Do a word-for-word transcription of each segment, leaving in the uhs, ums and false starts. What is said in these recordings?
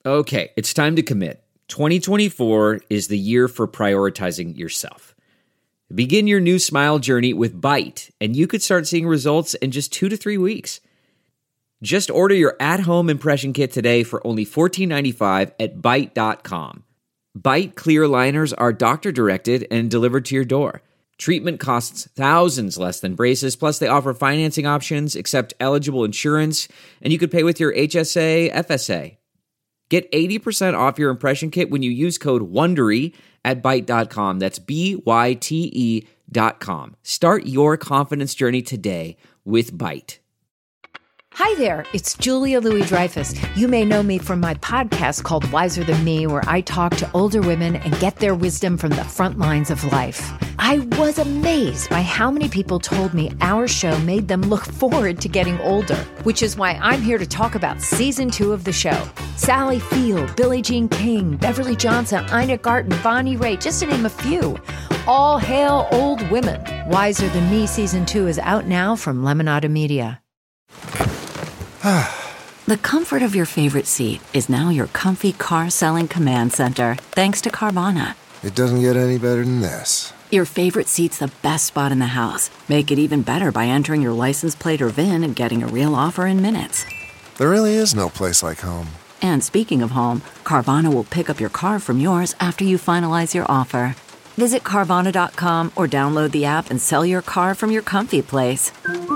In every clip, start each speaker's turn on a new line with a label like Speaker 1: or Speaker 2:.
Speaker 1: Okay, it's time to commit. twenty twenty-four is the year for prioritizing yourself. Begin your new smile journey with Byte, and you could start seeing results in just two to three weeks. Just order your at-home impression kit today for only fourteen ninety-five at byte dot com. Byte clear aligners are doctor-directed and delivered to your door. Treatment costs thousands less than braces, plus they offer financing options, accept eligible insurance, and you could pay with your H S A, F S A. Get eighty percent off your impression kit when you use code WONDERY at byte dot com. That's B Y T E dot com. Start your confidence journey today with Byte.
Speaker 2: Hi there, it's Julia Louis-Dreyfus. You may know me from my podcast called Wiser Than Me, where I talk to older women and get their wisdom from the front lines of life. I was amazed by how many people told me our show made them look forward to getting older, which is why I'm here to talk about season two of the show. Sally Field, Billie Jean King, Beverly Johnson, Ina Garten, Bonnie Raitt, just to name a few. All hail old women. Wiser Than Me season two is out now from Lemonada Media.
Speaker 3: The comfort of your favorite seat is now your comfy car-selling command center, thanks to Carvana.
Speaker 4: It doesn't get any better than this.
Speaker 3: Your favorite seat's the best spot in the house. Make it even better by entering your license plate or V I N and getting a real offer in minutes.
Speaker 4: There really is no place like home.
Speaker 3: And speaking of home, Carvana will pick up your car from yours after you finalize your offer. Visit Carvana dot com or download the app and sell your car from your comfy place.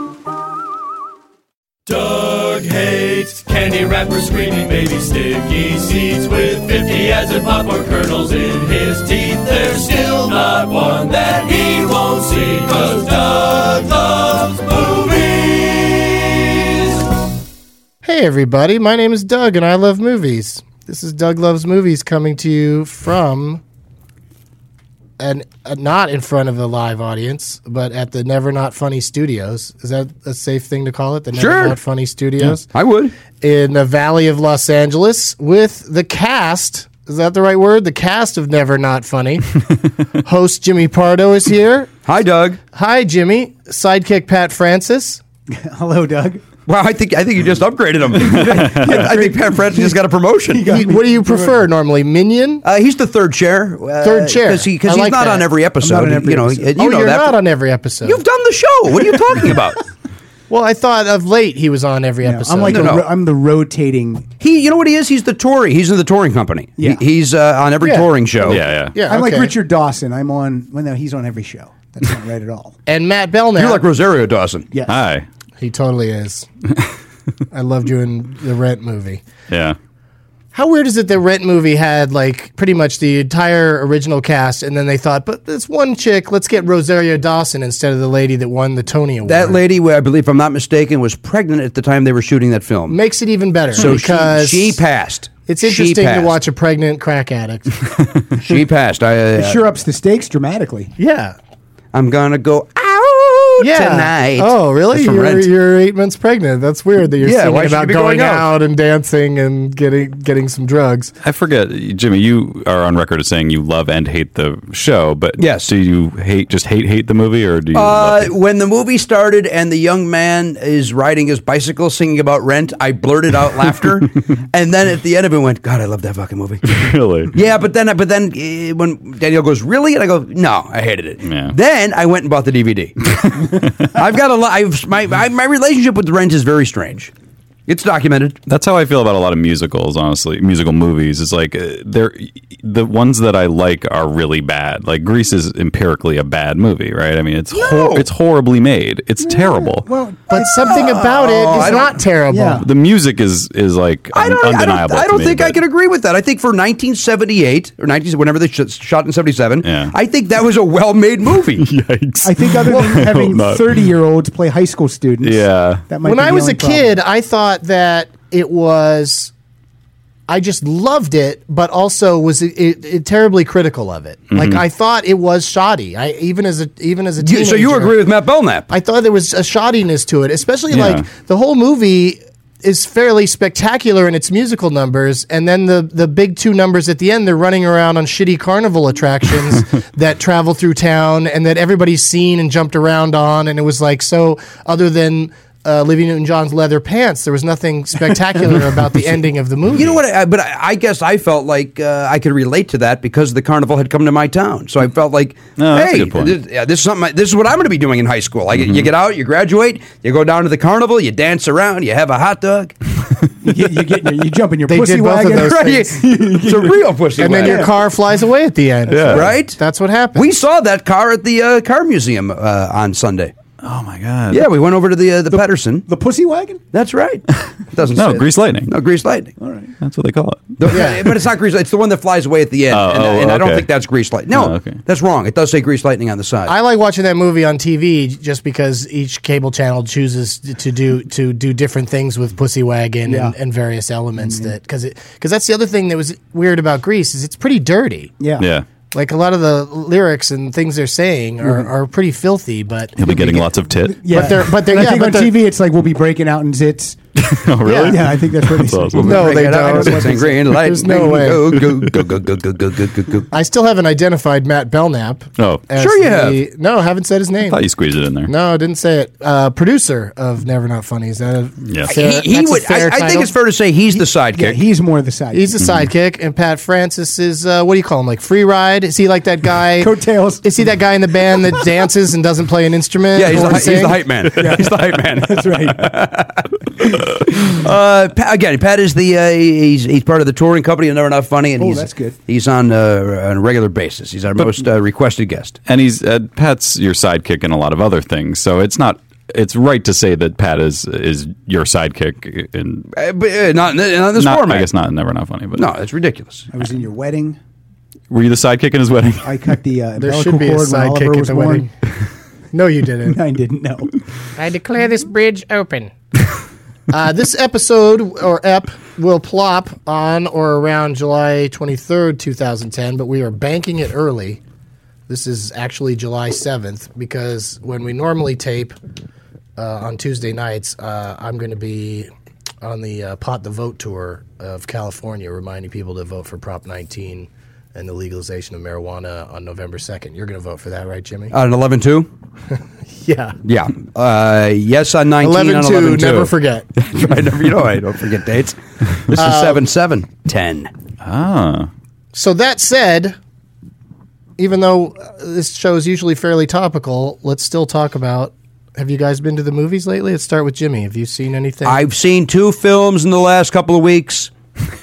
Speaker 5: Doug hates candy wrappers, screaming baby sticky seeds with fifty ads and popcorn kernels in his teeth. There's still not one that he won't see, 'cause Doug loves movies.
Speaker 6: Hey everybody, my name is Doug and I love movies. This is Doug Loves Movies coming to you from an uh, not in front of a live audience, but at the Never Not Funny Studios. Is that a safe thing to call it? The Never
Speaker 7: Sure.
Speaker 6: Not Funny Studios?
Speaker 7: Yeah, I would.
Speaker 6: In the Valley of Los Angeles with the cast. Is that the right word? The cast of Never Not Funny. Host Jimmy Pardo is here.
Speaker 7: Hi, Doug.
Speaker 6: Hi, Jimmy. Sidekick Pat Francis.
Speaker 8: Hello, Doug.
Speaker 7: Wow, I think I think you just upgraded him. I, I think Pat Francis just got a promotion.
Speaker 6: He- what do you prefer normally? Minion?
Speaker 7: Uh, he's the third chair. Uh,
Speaker 6: Third chair.
Speaker 7: Because he, 'cause
Speaker 6: I
Speaker 7: he's
Speaker 6: like
Speaker 7: not
Speaker 6: that.
Speaker 7: on every episode.
Speaker 8: I'm not on every
Speaker 7: you know,
Speaker 8: episode.
Speaker 7: you
Speaker 6: oh,
Speaker 7: know
Speaker 6: you're
Speaker 7: that.
Speaker 6: not on every episode.
Speaker 7: You've done the show. What are you talking about?
Speaker 6: Well, I thought of late he was on every
Speaker 8: Yeah,
Speaker 6: episode.
Speaker 8: I'm like
Speaker 7: No,
Speaker 8: a
Speaker 7: no.
Speaker 8: ro- I'm the rotating.
Speaker 7: He, you know what he is? He's the Tory. He's in the touring company.
Speaker 8: Yeah.
Speaker 7: He, he's uh, on every
Speaker 6: Yeah.
Speaker 7: touring show.
Speaker 9: Yeah, yeah.
Speaker 6: yeah,
Speaker 8: I'm
Speaker 6: okay.
Speaker 8: like Richard Dawson. I'm on. Well, no, he's on every show. That's not right at all.
Speaker 6: And Matt Belknap.
Speaker 7: You're like Rosario Dawson.
Speaker 8: Yes.
Speaker 9: Hi.
Speaker 6: He totally is. I loved you in the Rent movie.
Speaker 9: Yeah.
Speaker 6: How weird is it that Rent movie had like pretty much the entire original cast, and then they thought, but this one chick, let's get Rosario Dawson instead of the lady that won the Tony Award.
Speaker 7: That lady, I believe, if I'm not mistaken, was pregnant at the time they were shooting that film.
Speaker 6: makes it even better
Speaker 7: So
Speaker 6: because
Speaker 7: she, she passed.
Speaker 6: it's
Speaker 7: She
Speaker 6: interesting to
Speaker 7: passed.
Speaker 6: watch a pregnant crack addict.
Speaker 7: She passed. I, uh,
Speaker 8: It sure ups the stakes dramatically.
Speaker 6: yeah.
Speaker 7: I'm gonna go out
Speaker 6: Yeah.
Speaker 7: tonight.
Speaker 6: Oh, really?
Speaker 7: That's from
Speaker 6: You're,
Speaker 7: Rent.
Speaker 6: you're eight months pregnant. That's weird that you're
Speaker 7: Yeah,
Speaker 6: singing
Speaker 7: why should
Speaker 6: about
Speaker 7: you be
Speaker 6: going,
Speaker 7: going out?
Speaker 6: out and dancing and getting getting some drugs.
Speaker 9: I forget, Jimmy, you are on record as saying you love and hate the show, but
Speaker 7: Yes.
Speaker 9: do you hate just hate hate the movie, or do you
Speaker 7: Uh,
Speaker 9: love it?
Speaker 7: when the movie started and the young man is riding his bicycle singing about Rent, I blurted out laughter, and then at the end of it went, God, I love that fucking movie.
Speaker 9: Really?
Speaker 7: Yeah, but then, but then uh, when Danielle goes, really, and I go, no, I hated it.
Speaker 9: Yeah.
Speaker 7: Then I went and bought the D V D. I've got a lot. I've my I, my relationship with Rent is very strange. It's documented.
Speaker 9: That's how I feel about a lot of musicals, honestly. Musical movies. It's like uh, they're the ones that I like are really bad. Like Grease is empirically a bad movie, right? I mean, it's hor- it's horribly made. It's terrible.
Speaker 8: Well,
Speaker 6: But something about it
Speaker 7: I
Speaker 6: is
Speaker 7: don't-
Speaker 6: not terrible.
Speaker 8: Yeah.
Speaker 9: The music is is like
Speaker 7: I don't,
Speaker 9: undeniable.
Speaker 7: I don't, I
Speaker 9: to
Speaker 7: don't
Speaker 9: me,
Speaker 7: think I
Speaker 9: but-
Speaker 7: can agree with that. I think for nineteen seventy-eight or nineteen, whenever they sh- shot in seventy-seven,
Speaker 9: Yeah.
Speaker 7: I think that was a well-made movie.
Speaker 9: Yikes!
Speaker 8: I think other than having
Speaker 9: not.
Speaker 8: thirty-year-olds play high school students,
Speaker 9: Yeah.
Speaker 8: that might
Speaker 6: When
Speaker 8: be
Speaker 6: I
Speaker 8: the
Speaker 6: was a
Speaker 8: only problem.
Speaker 6: kid, I thought that it was. I just loved it, but also was it, it, it terribly critical of it.
Speaker 7: Mm-hmm.
Speaker 6: Like I thought it was shoddy. I even as a even as a
Speaker 7: You-
Speaker 6: teenager.
Speaker 7: so you agree with Matt Belknap?
Speaker 6: I thought there was a shoddiness to it, especially
Speaker 9: Yeah.
Speaker 6: like the whole movie is fairly spectacular in its musical numbers, and then the the big two numbers at the end, they're running around on shitty carnival attractions that travel through town and that everybody's seen and jumped around on, and it was like so other than uh, Olivia Newton-John's leather pants. There was nothing spectacular about the ending of the movie.
Speaker 7: You know what? I, but I, I guess I felt like uh, I could relate to that because the carnival had come to my town. So I felt like,
Speaker 9: No, that's a
Speaker 7: hey,
Speaker 9: good point.
Speaker 7: this, yeah, this is something. I, this is what I'm going to be doing in high school. Like,
Speaker 9: Mm-hmm.
Speaker 7: you get out, you graduate, you go down to the carnival, you dance around, you have a hot dog.
Speaker 8: You, get, you, get, you jump in your
Speaker 6: They
Speaker 8: pussy
Speaker 6: did both of
Speaker 8: wagon.
Speaker 6: those
Speaker 7: Right?
Speaker 6: things.
Speaker 7: It's a real pussy
Speaker 6: And then
Speaker 7: wagon.
Speaker 6: your car flies away at the end.
Speaker 9: Yeah.
Speaker 7: Right?
Speaker 6: That's what happened.
Speaker 7: We saw that car at the uh, car museum uh, on Sunday.
Speaker 9: Oh my god.
Speaker 7: Yeah, we went over to the uh, the, Pedersen.
Speaker 8: The pussy wagon?
Speaker 7: That's right. It doesn't
Speaker 9: No,
Speaker 7: say
Speaker 9: Grease
Speaker 7: that.
Speaker 9: Lightning.
Speaker 7: No, Grease Lightning.
Speaker 8: All right.
Speaker 9: That's what they call it.
Speaker 7: The- but it's not Grease Lightning. It's the one that flies away at the end.
Speaker 9: Oh,
Speaker 7: and
Speaker 9: oh,
Speaker 7: and I don't
Speaker 9: okay.
Speaker 7: think that's Grease Lightning. No,
Speaker 9: Oh, okay.
Speaker 7: that's wrong. It does say Grease Lightning on the side.
Speaker 6: I like watching that movie on T V just because each cable channel chooses to do to do different things with Pussy Wagon
Speaker 8: Yeah.
Speaker 6: and, and various elements that because it because that's the other thing that was weird about Grease is it's pretty dirty.
Speaker 8: Yeah.
Speaker 9: Yeah.
Speaker 6: Like a lot of the lyrics and things they're saying are, are pretty filthy, but
Speaker 9: He'll be getting lots of tit.
Speaker 8: Yeah.
Speaker 6: But they're- but they're-
Speaker 8: And I
Speaker 6: yeah,
Speaker 8: think
Speaker 6: but
Speaker 8: on
Speaker 6: they're-
Speaker 8: T V it's like we'll be breaking out in zits.
Speaker 9: Oh really?
Speaker 8: Yeah, I think that's what
Speaker 9: That's
Speaker 8: they say.
Speaker 9: awesome.
Speaker 6: No,
Speaker 7: Break
Speaker 6: they
Speaker 7: it out
Speaker 6: don't.
Speaker 7: into sing green lightning.
Speaker 6: There's no way.
Speaker 7: Go, go, go, go, go, go, go, go, go, go.
Speaker 6: I still haven't identified Matt Belknap.
Speaker 9: Oh.
Speaker 6: as
Speaker 7: Sure you
Speaker 6: the- No, haven't said his name.
Speaker 9: Thought you squeezed it in there.
Speaker 6: No, didn't say it. Uh, producer of Never Not Funny. Is that a
Speaker 9: Yeah.
Speaker 6: fair,
Speaker 7: He, he
Speaker 6: that's a
Speaker 7: would.
Speaker 6: fair
Speaker 7: I, I think
Speaker 6: title?
Speaker 7: it's fair to say he's the sidekick.
Speaker 8: Yeah, he's more the side.
Speaker 6: He's the sidekick, and Pat Francis is uh, what do you call him? Like free ride? Is he like that guy?
Speaker 8: Coattails.
Speaker 6: Is he that guy in the band that dances and doesn't play an instrument?
Speaker 7: yeah, he's
Speaker 6: or
Speaker 7: the, hy- he's
Speaker 6: sing?
Speaker 7: the hype man. He's the hype man.
Speaker 8: That's right.
Speaker 7: Uh, Pat, again, Pat is the uh, he's he's part of the touring company of Never Not Funny, and
Speaker 8: Oh,
Speaker 7: he's
Speaker 8: that's good.
Speaker 7: He's on uh, on a regular basis. He's our most uh, requested guest.
Speaker 9: And he's uh, Pat's your sidekick in a lot of other things. So it's not. It's right to say that Pat is is your sidekick. In
Speaker 7: Uh, but uh, not, not in this
Speaker 9: not,
Speaker 7: format.
Speaker 9: I guess not. Never not funny. But
Speaker 7: No, it's ridiculous.
Speaker 8: I was in your wedding.
Speaker 9: were you the sidekick in his wedding?
Speaker 8: I cut the uh,
Speaker 6: There
Speaker 8: umbilical
Speaker 6: should be a
Speaker 8: cord when Oliver
Speaker 6: sidekick at
Speaker 8: was
Speaker 6: the
Speaker 8: born.
Speaker 6: wedding. No, you didn't.
Speaker 8: I didn't know.
Speaker 6: I declare this bridge open. Uh, this episode or ep will plop on or around July twenty-third, twenty ten, but we are banking it early. This is actually July seventh because when we normally tape uh, on Tuesday nights, uh, I'm going to be on the uh, Pot the Vote tour of California, reminding people to vote for Prop nineteen and the legalization of marijuana on November second. You're going to vote for that, right, Jimmy?
Speaker 7: On eleven two?
Speaker 6: Yeah.
Speaker 7: Yeah. Uh, yes on nineteen
Speaker 6: eleven
Speaker 7: on
Speaker 6: two,
Speaker 7: eleven two.
Speaker 6: never forget.
Speaker 7: I never, you know, I don't forget dates. This is seven seven ten.
Speaker 9: Ah.
Speaker 6: So that said, even though uh, this show is usually fairly topical, let's still talk about. Have you guys been to the movies lately? Let's start with Jimmy. Have you seen anything?
Speaker 7: I've seen two films in the last couple of weeks.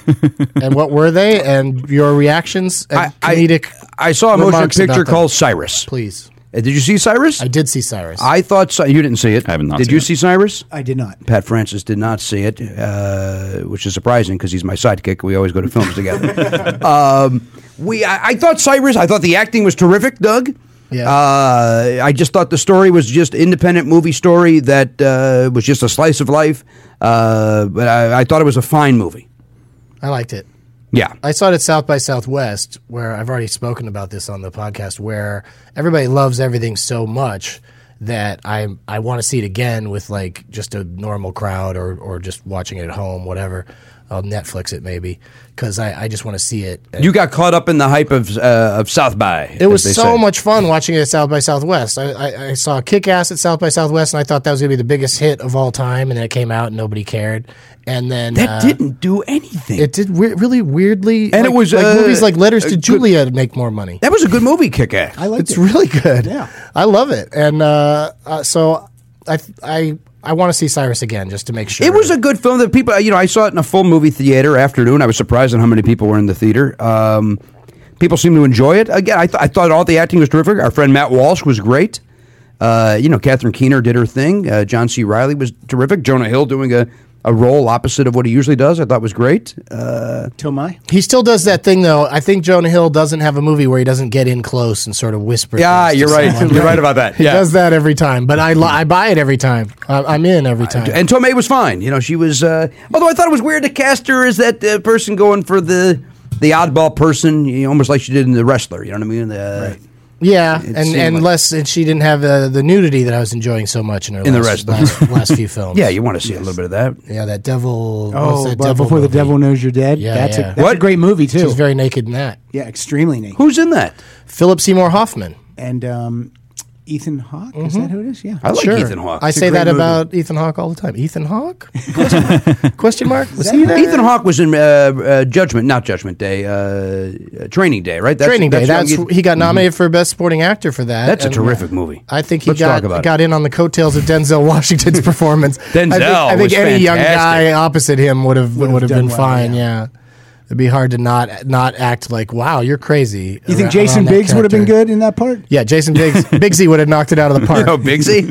Speaker 6: And what were they? And your reactions and
Speaker 7: I, I,
Speaker 6: comedic.
Speaker 7: I saw a motion
Speaker 6: remarks
Speaker 7: picture
Speaker 6: about them.
Speaker 7: called Cyrus.
Speaker 6: Please.
Speaker 7: Uh, Did you see Cyrus?
Speaker 6: I did see Cyrus.
Speaker 7: I thought Cy- you didn't see it.
Speaker 9: I have not
Speaker 7: Did
Speaker 9: seen
Speaker 7: you
Speaker 9: it.
Speaker 7: see Cyrus?
Speaker 8: I did not.
Speaker 7: Pat Francis did not see it, uh, which is surprising because he's my sidekick. We always go to films together. um, we, I, I thought Cyrus. I thought the acting was terrific, Doug.
Speaker 6: Yeah.
Speaker 7: Uh, I just thought the story was just independent movie story that uh, was just a slice of life. Uh, but I, I thought it was a fine movie.
Speaker 6: I liked it.
Speaker 7: Yeah.
Speaker 6: I saw it at South by Southwest, where I've already spoken about this on the podcast, where everybody loves everything so much that I I want to see it again with like just a normal crowd or, or just watching it at home, whatever. I'll Netflix it maybe because I, I just want to see it.
Speaker 7: You got caught up in the hype of uh, of South by.
Speaker 6: It was so much fun watching it at South by Southwest. I, I, I saw Kick-Ass at South by Southwest, and I thought that was going to be the biggest hit of all time, and then it came out and nobody cared. And then
Speaker 7: That
Speaker 6: uh,
Speaker 7: didn't do anything.
Speaker 6: It did we- really weirdly,
Speaker 7: And it
Speaker 6: like-
Speaker 7: was,
Speaker 6: like
Speaker 7: uh,
Speaker 6: movies like Letters
Speaker 7: a
Speaker 6: to
Speaker 7: good-
Speaker 6: Julia make more money.
Speaker 7: That was a good movie, Kick-Ass.
Speaker 8: I liked
Speaker 6: It's
Speaker 8: it.
Speaker 6: really good.
Speaker 8: Yeah.
Speaker 6: I love it, and uh, uh, so I I I want to see Cyrus again just to make sure.
Speaker 7: It was a good film that people, you know, I saw it in a full movie theater afternoon. I was surprised at how many people were in the theater. Um, people seemed to enjoy it. Again, I, th- I thought all the acting was terrific. Our friend Matt Walsh was great. Uh, you know, Catherine Keener did her thing. Uh, John C. Reilly was terrific. Jonah Hill doing a, a role opposite of what he usually does, I thought was great. Uh,
Speaker 8: Tomai?
Speaker 6: He still does that thing though. I think Jonah Hill doesn't have a movie where he doesn't get in close and sort of whisper.
Speaker 7: yeah,
Speaker 6: things to
Speaker 7: you're right.
Speaker 6: someone.
Speaker 7: You're right about that.
Speaker 6: He
Speaker 7: Yeah.
Speaker 6: does that every time, but I li- I buy it every time. I- I'm in every time.
Speaker 7: And Tomei was fine. You know, she was. Uh, although I thought it was weird to cast her as that uh, person going for the the oddball person, you know, almost like she did in The Wrestler. You know what I mean? Uh,
Speaker 6: Yeah,
Speaker 7: It
Speaker 6: and
Speaker 7: seemed
Speaker 6: and
Speaker 7: like-
Speaker 6: less, and she didn't have uh, the nudity that I was enjoying so much in her
Speaker 7: In The
Speaker 6: last,
Speaker 7: Wrestler.
Speaker 6: last, last few films.
Speaker 7: Yeah, you want to see a little bit of that.
Speaker 6: yeah, that devil.
Speaker 8: Oh,
Speaker 6: what's that
Speaker 8: but
Speaker 6: devil
Speaker 8: Before the
Speaker 6: movie?
Speaker 8: Devil Knows You're Dead?
Speaker 6: Yeah,
Speaker 8: that's,
Speaker 6: yeah.
Speaker 8: A, that's
Speaker 7: What?
Speaker 8: a great movie, too.
Speaker 6: She's very naked in that.
Speaker 8: yeah, extremely naked.
Speaker 7: Who's in that?
Speaker 6: Philip Seymour Hoffman.
Speaker 8: And um, Ethan Hawke? Is that who it is? Yeah.
Speaker 7: I like
Speaker 6: Sure.
Speaker 7: Ethan Hawke.
Speaker 6: I
Speaker 7: It's a
Speaker 6: say
Speaker 7: great
Speaker 6: that
Speaker 7: movie.
Speaker 6: about Ethan Hawke all the time. Ethan Hawke? Question, question mark? Was he there?
Speaker 7: Ethan Hawke was in uh, uh, Judgment, not Judgment Day, uh, uh, Training Day, right? That's,
Speaker 6: Training Day. That's
Speaker 7: young-
Speaker 6: he got nominated for Best Supporting Actor for that.
Speaker 7: That's a
Speaker 6: and,
Speaker 7: terrific
Speaker 6: uh,
Speaker 7: movie.
Speaker 6: I think he
Speaker 7: Let's talk
Speaker 6: got
Speaker 7: about it.
Speaker 6: got in on the coattails of Denzel Washington's performance.
Speaker 7: Denzel
Speaker 6: I think, I think
Speaker 7: was
Speaker 6: any young
Speaker 7: fantastic.
Speaker 6: guy opposite him would have would have
Speaker 8: done
Speaker 6: been
Speaker 8: well,
Speaker 6: fine.
Speaker 8: yeah.
Speaker 6: Yeah. It'd be hard to not not act like, wow, you're crazy.
Speaker 8: You think
Speaker 6: around-
Speaker 8: Jason
Speaker 6: around that
Speaker 8: Biggs would have been
Speaker 6: character.
Speaker 8: good in that part?
Speaker 6: Yeah, Jason Biggs. Biggsy would have knocked it out of the park.
Speaker 7: Oh, Bigsy?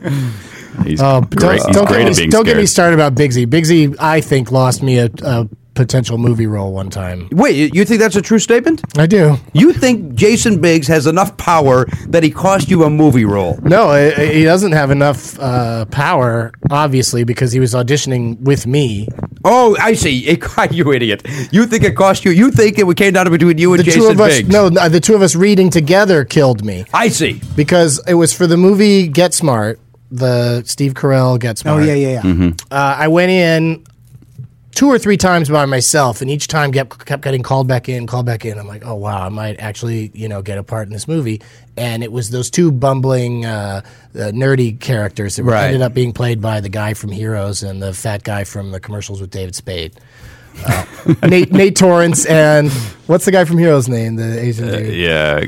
Speaker 9: He's
Speaker 6: Oh,
Speaker 9: great.
Speaker 6: don't,
Speaker 9: He's
Speaker 6: don't,
Speaker 9: great
Speaker 6: get
Speaker 9: at
Speaker 6: me,
Speaker 9: being
Speaker 6: don't get me
Speaker 9: scared.
Speaker 6: started about Biggsy. Biggsy, I think, lost me a, a potential movie role one time.
Speaker 7: Wait, you- you think that's a true statement?
Speaker 6: I do.
Speaker 7: You think Jason Biggs has enough power that he cost you a movie role?
Speaker 6: No, I- I- he doesn't have enough uh, power, obviously, because he was auditioning with me.
Speaker 7: Oh, I see. It, you idiot. You think it cost you? You think it came down to between you and
Speaker 6: The
Speaker 7: Jason
Speaker 6: two of us,
Speaker 7: Biggs?
Speaker 6: no, no, the two of us reading together killed me
Speaker 7: I see.
Speaker 6: because it was for the movie Get Smart, the Steve Carell Get
Speaker 8: Oh,
Speaker 6: Smart.
Speaker 8: yeah, yeah, yeah.
Speaker 6: Uh, I went in two or three times by myself, and each time kept, kept getting called back in, called back in. I'm like, oh wow, I might actually, you know, get a part in this movie. And it was those two bumbling, uh, uh, nerdy characters that
Speaker 7: Right.
Speaker 6: ended up being played by the guy from Heroes and the fat guy from the commercials with David Spade. Uh, Nate Nate Torrance and what's the guy from Heroes' name? The Asian
Speaker 9: Uh,
Speaker 6: dude.
Speaker 9: yeah.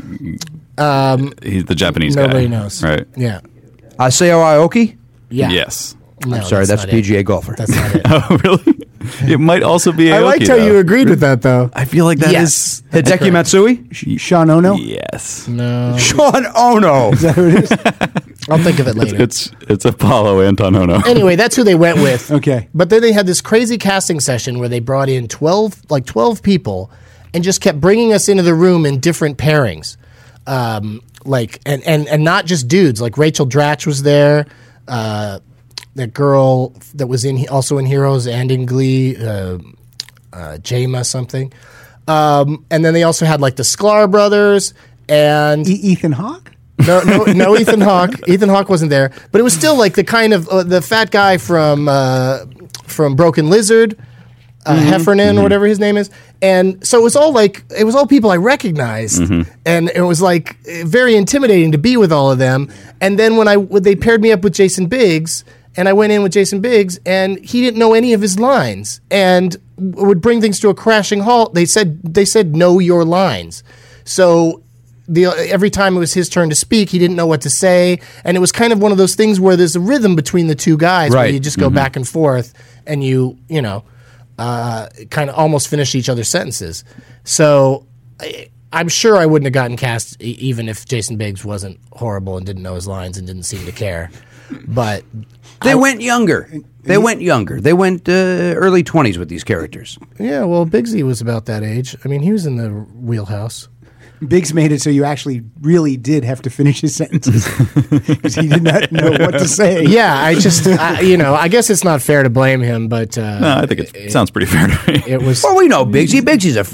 Speaker 6: Um,
Speaker 9: He's the Japanese guy.
Speaker 6: nobody knows.
Speaker 9: Right.
Speaker 6: Yeah.
Speaker 7: Aseo Aoki?
Speaker 6: Yeah.
Speaker 9: Yes.
Speaker 6: No,
Speaker 7: I'm sorry, that's,
Speaker 6: not
Speaker 7: a P
Speaker 6: it.
Speaker 7: G A golfer.
Speaker 6: That's not it.
Speaker 9: Oh, really? It might also be Aoki,
Speaker 6: I liked how
Speaker 9: though.
Speaker 6: you agreed with that, though.
Speaker 9: I feel like that
Speaker 6: Yes.
Speaker 9: is.
Speaker 7: Hideki Matsui?
Speaker 8: Sean Ono?
Speaker 9: Yes.
Speaker 6: No.
Speaker 7: Sean Ono.
Speaker 8: Is that who it is?
Speaker 6: I'll think of it later.
Speaker 9: It's it's Apollo Anton Ono.
Speaker 6: Anyway, that's who they went with.
Speaker 8: Okay.
Speaker 6: But then they had this crazy casting session where they brought in twelve, like twelve people, and just kept bringing us into the room in different pairings, um, like and, and and not just dudes. Like Rachel Dratch was there, uh, that girl that was in also in Heroes and in Glee, uh, uh, Jama something, um, and then they also had like the Sklar brothers and
Speaker 8: E- Ethan Hawke?
Speaker 6: no, no, no. Ethan Hawke. Ethan Hawke wasn't there, but it was still like the kind of uh, the fat guy from uh, from Broken Lizard, uh, Heffernan, or whatever his name is. And so it was all like it was all people I recognized, and it was like eh, very intimidating to be with all of them. And then when I when they paired me up with Jason Biggs, and I went in with Jason Biggs, and he didn't know any of his lines, and w- would bring things to a crashing halt. They said they said know your lines, so. The, every time it was his turn to speak, he didn't know what to say, and it was kind of one of those things where there's a rhythm between the two guys, where
Speaker 7: Right.
Speaker 6: you just go back and forth, and you, you know, uh, kind of almost finish each other's sentences. So I, I'm sure I wouldn't have gotten cast e- even if Jason Biggs wasn't horrible and didn't know his lines and didn't seem to care. But
Speaker 7: They went younger. They went younger. They went uh, early twenties with these characters.
Speaker 6: yeah, well, Biggsy was about that age. I mean, he was in the wheelhouse.
Speaker 8: Biggs made it so you actually really did have to finish his sentences because he did not know what to say.
Speaker 6: Yeah, I just, I, you know, I guess it's not fair to blame him, but uh,
Speaker 9: No, I think it's, it sounds pretty fair to me.
Speaker 6: it was.
Speaker 7: Well, we know Biggsy. Biggsy's a,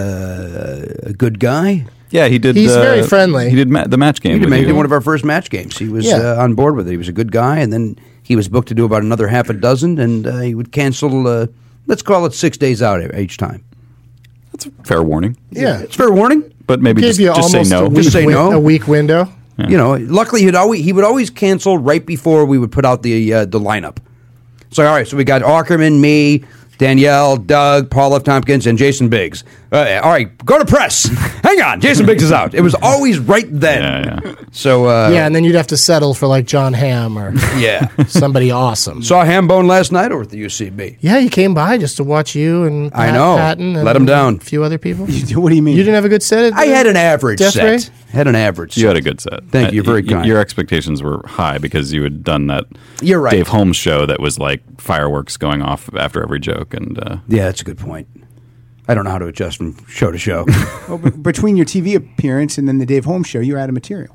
Speaker 7: uh, a good guy.
Speaker 9: Yeah, he did.
Speaker 6: He's
Speaker 9: uh,
Speaker 6: very friendly.
Speaker 9: He did ma- the match game.
Speaker 7: He did,
Speaker 9: with
Speaker 7: he did
Speaker 9: you.
Speaker 7: one of our first match games. He was
Speaker 6: Yeah.
Speaker 7: uh, on board with it. He was a good guy, and then he was booked to do about another half a dozen, and uh, he would cancel, uh, let's call it six days out each time.
Speaker 9: That's a fair warning.
Speaker 6: Yeah,
Speaker 7: It's fair warning.
Speaker 9: But maybe
Speaker 6: gave
Speaker 9: just,
Speaker 6: you
Speaker 9: just say
Speaker 6: almost
Speaker 9: no.
Speaker 6: a week,
Speaker 7: Just say
Speaker 6: win-
Speaker 7: no.
Speaker 6: a week window.
Speaker 7: You know, luckily he'd always he would always cancel right before we would put out the uh, the lineup. So all right, so we got Ackerman, me, Danielle, Doug, Paul F. Tompkins, and Jason Biggs. Uh, all right, go to press. Hang on, Jason Biggs is out. It was always right then.
Speaker 9: Yeah, yeah.
Speaker 7: So uh,
Speaker 6: Yeah, and then you'd have to settle for like John Hamm or
Speaker 7: yeah.
Speaker 6: somebody awesome.
Speaker 7: Saw Hambone last night over at the U C B.
Speaker 6: Yeah, he came by just to watch you and
Speaker 7: I
Speaker 6: Pat
Speaker 7: know.
Speaker 6: Patton and
Speaker 7: Let him down.
Speaker 6: A few other people. You
Speaker 8: What do you mean?
Speaker 6: didn't have a good set. At
Speaker 7: I had an average
Speaker 6: Death
Speaker 7: set.
Speaker 6: Ray?
Speaker 7: Had an average.
Speaker 9: You
Speaker 7: set.
Speaker 9: had a good set.
Speaker 7: Thank you, very
Speaker 9: y-
Speaker 7: kind.
Speaker 9: Your expectations were high because you had done that
Speaker 7: You're right.
Speaker 9: Dave Holmes show that was like fireworks going off after every joke. And uh,
Speaker 7: Yeah, that's a good point. I don't know how to adjust from show to show.
Speaker 8: Well, b- between your T V appearance and then the Dave Holmes show, you're out of material.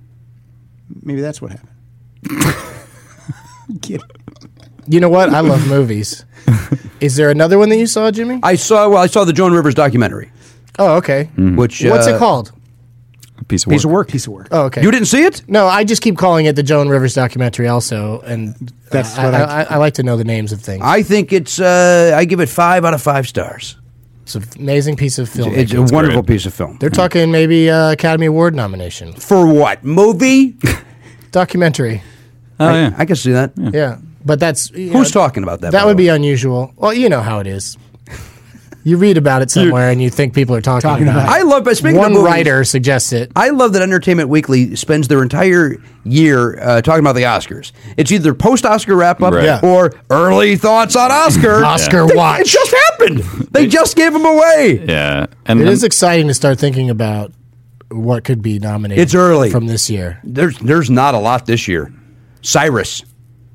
Speaker 8: Maybe that's what happened. Kidding.
Speaker 6: You know what? I love movies. Is there another one that you saw, Jimmy?
Speaker 7: I saw well, I saw the Joan Rivers documentary,
Speaker 6: Oh, okay.
Speaker 7: which
Speaker 6: What's
Speaker 7: uh,
Speaker 6: it called?
Speaker 9: a piece of work.
Speaker 7: Piece of work.
Speaker 8: Piece of work.
Speaker 6: Oh, okay.
Speaker 7: You didn't see it?
Speaker 6: No, I just keep calling it the Joan Rivers documentary. Also, and
Speaker 8: That's
Speaker 6: uh,
Speaker 8: what
Speaker 6: I,
Speaker 8: I-
Speaker 6: I, I like to know the names of things.
Speaker 7: I think it's. Uh, I give it five out of five stars.
Speaker 6: It's an amazing piece of film.
Speaker 7: It's a wonderful piece of film.
Speaker 6: They're talking maybe uh, Academy Award nomination.
Speaker 7: For what? Movie?
Speaker 6: Documentary.
Speaker 9: Oh,
Speaker 7: I,
Speaker 9: yeah.
Speaker 7: I can see that.
Speaker 6: Yeah. yeah. But that's...
Speaker 7: Who's
Speaker 6: know,
Speaker 7: talking about that?
Speaker 6: That would be unusual. Well, you know how it is. You read about it somewhere and you think people are talking,
Speaker 8: Talking
Speaker 6: about,
Speaker 8: about
Speaker 6: it.
Speaker 7: I love, but speaking
Speaker 6: One
Speaker 7: of movies,
Speaker 6: writer suggests it.
Speaker 7: I love that Entertainment Weekly spends their entire year uh, talking about the Oscars. It's either post-Oscar wrap-up
Speaker 9: Right.
Speaker 6: Yeah.
Speaker 7: or early thoughts on Oscar.
Speaker 6: Oscar
Speaker 7: They-
Speaker 6: watch.
Speaker 7: It just happened. They just gave them away.
Speaker 9: Yeah, and
Speaker 6: It
Speaker 9: and-
Speaker 6: is exciting to start thinking about what could be nominated.
Speaker 7: It's early.
Speaker 6: From this year.
Speaker 7: There's there's not a lot this year. Cyrus.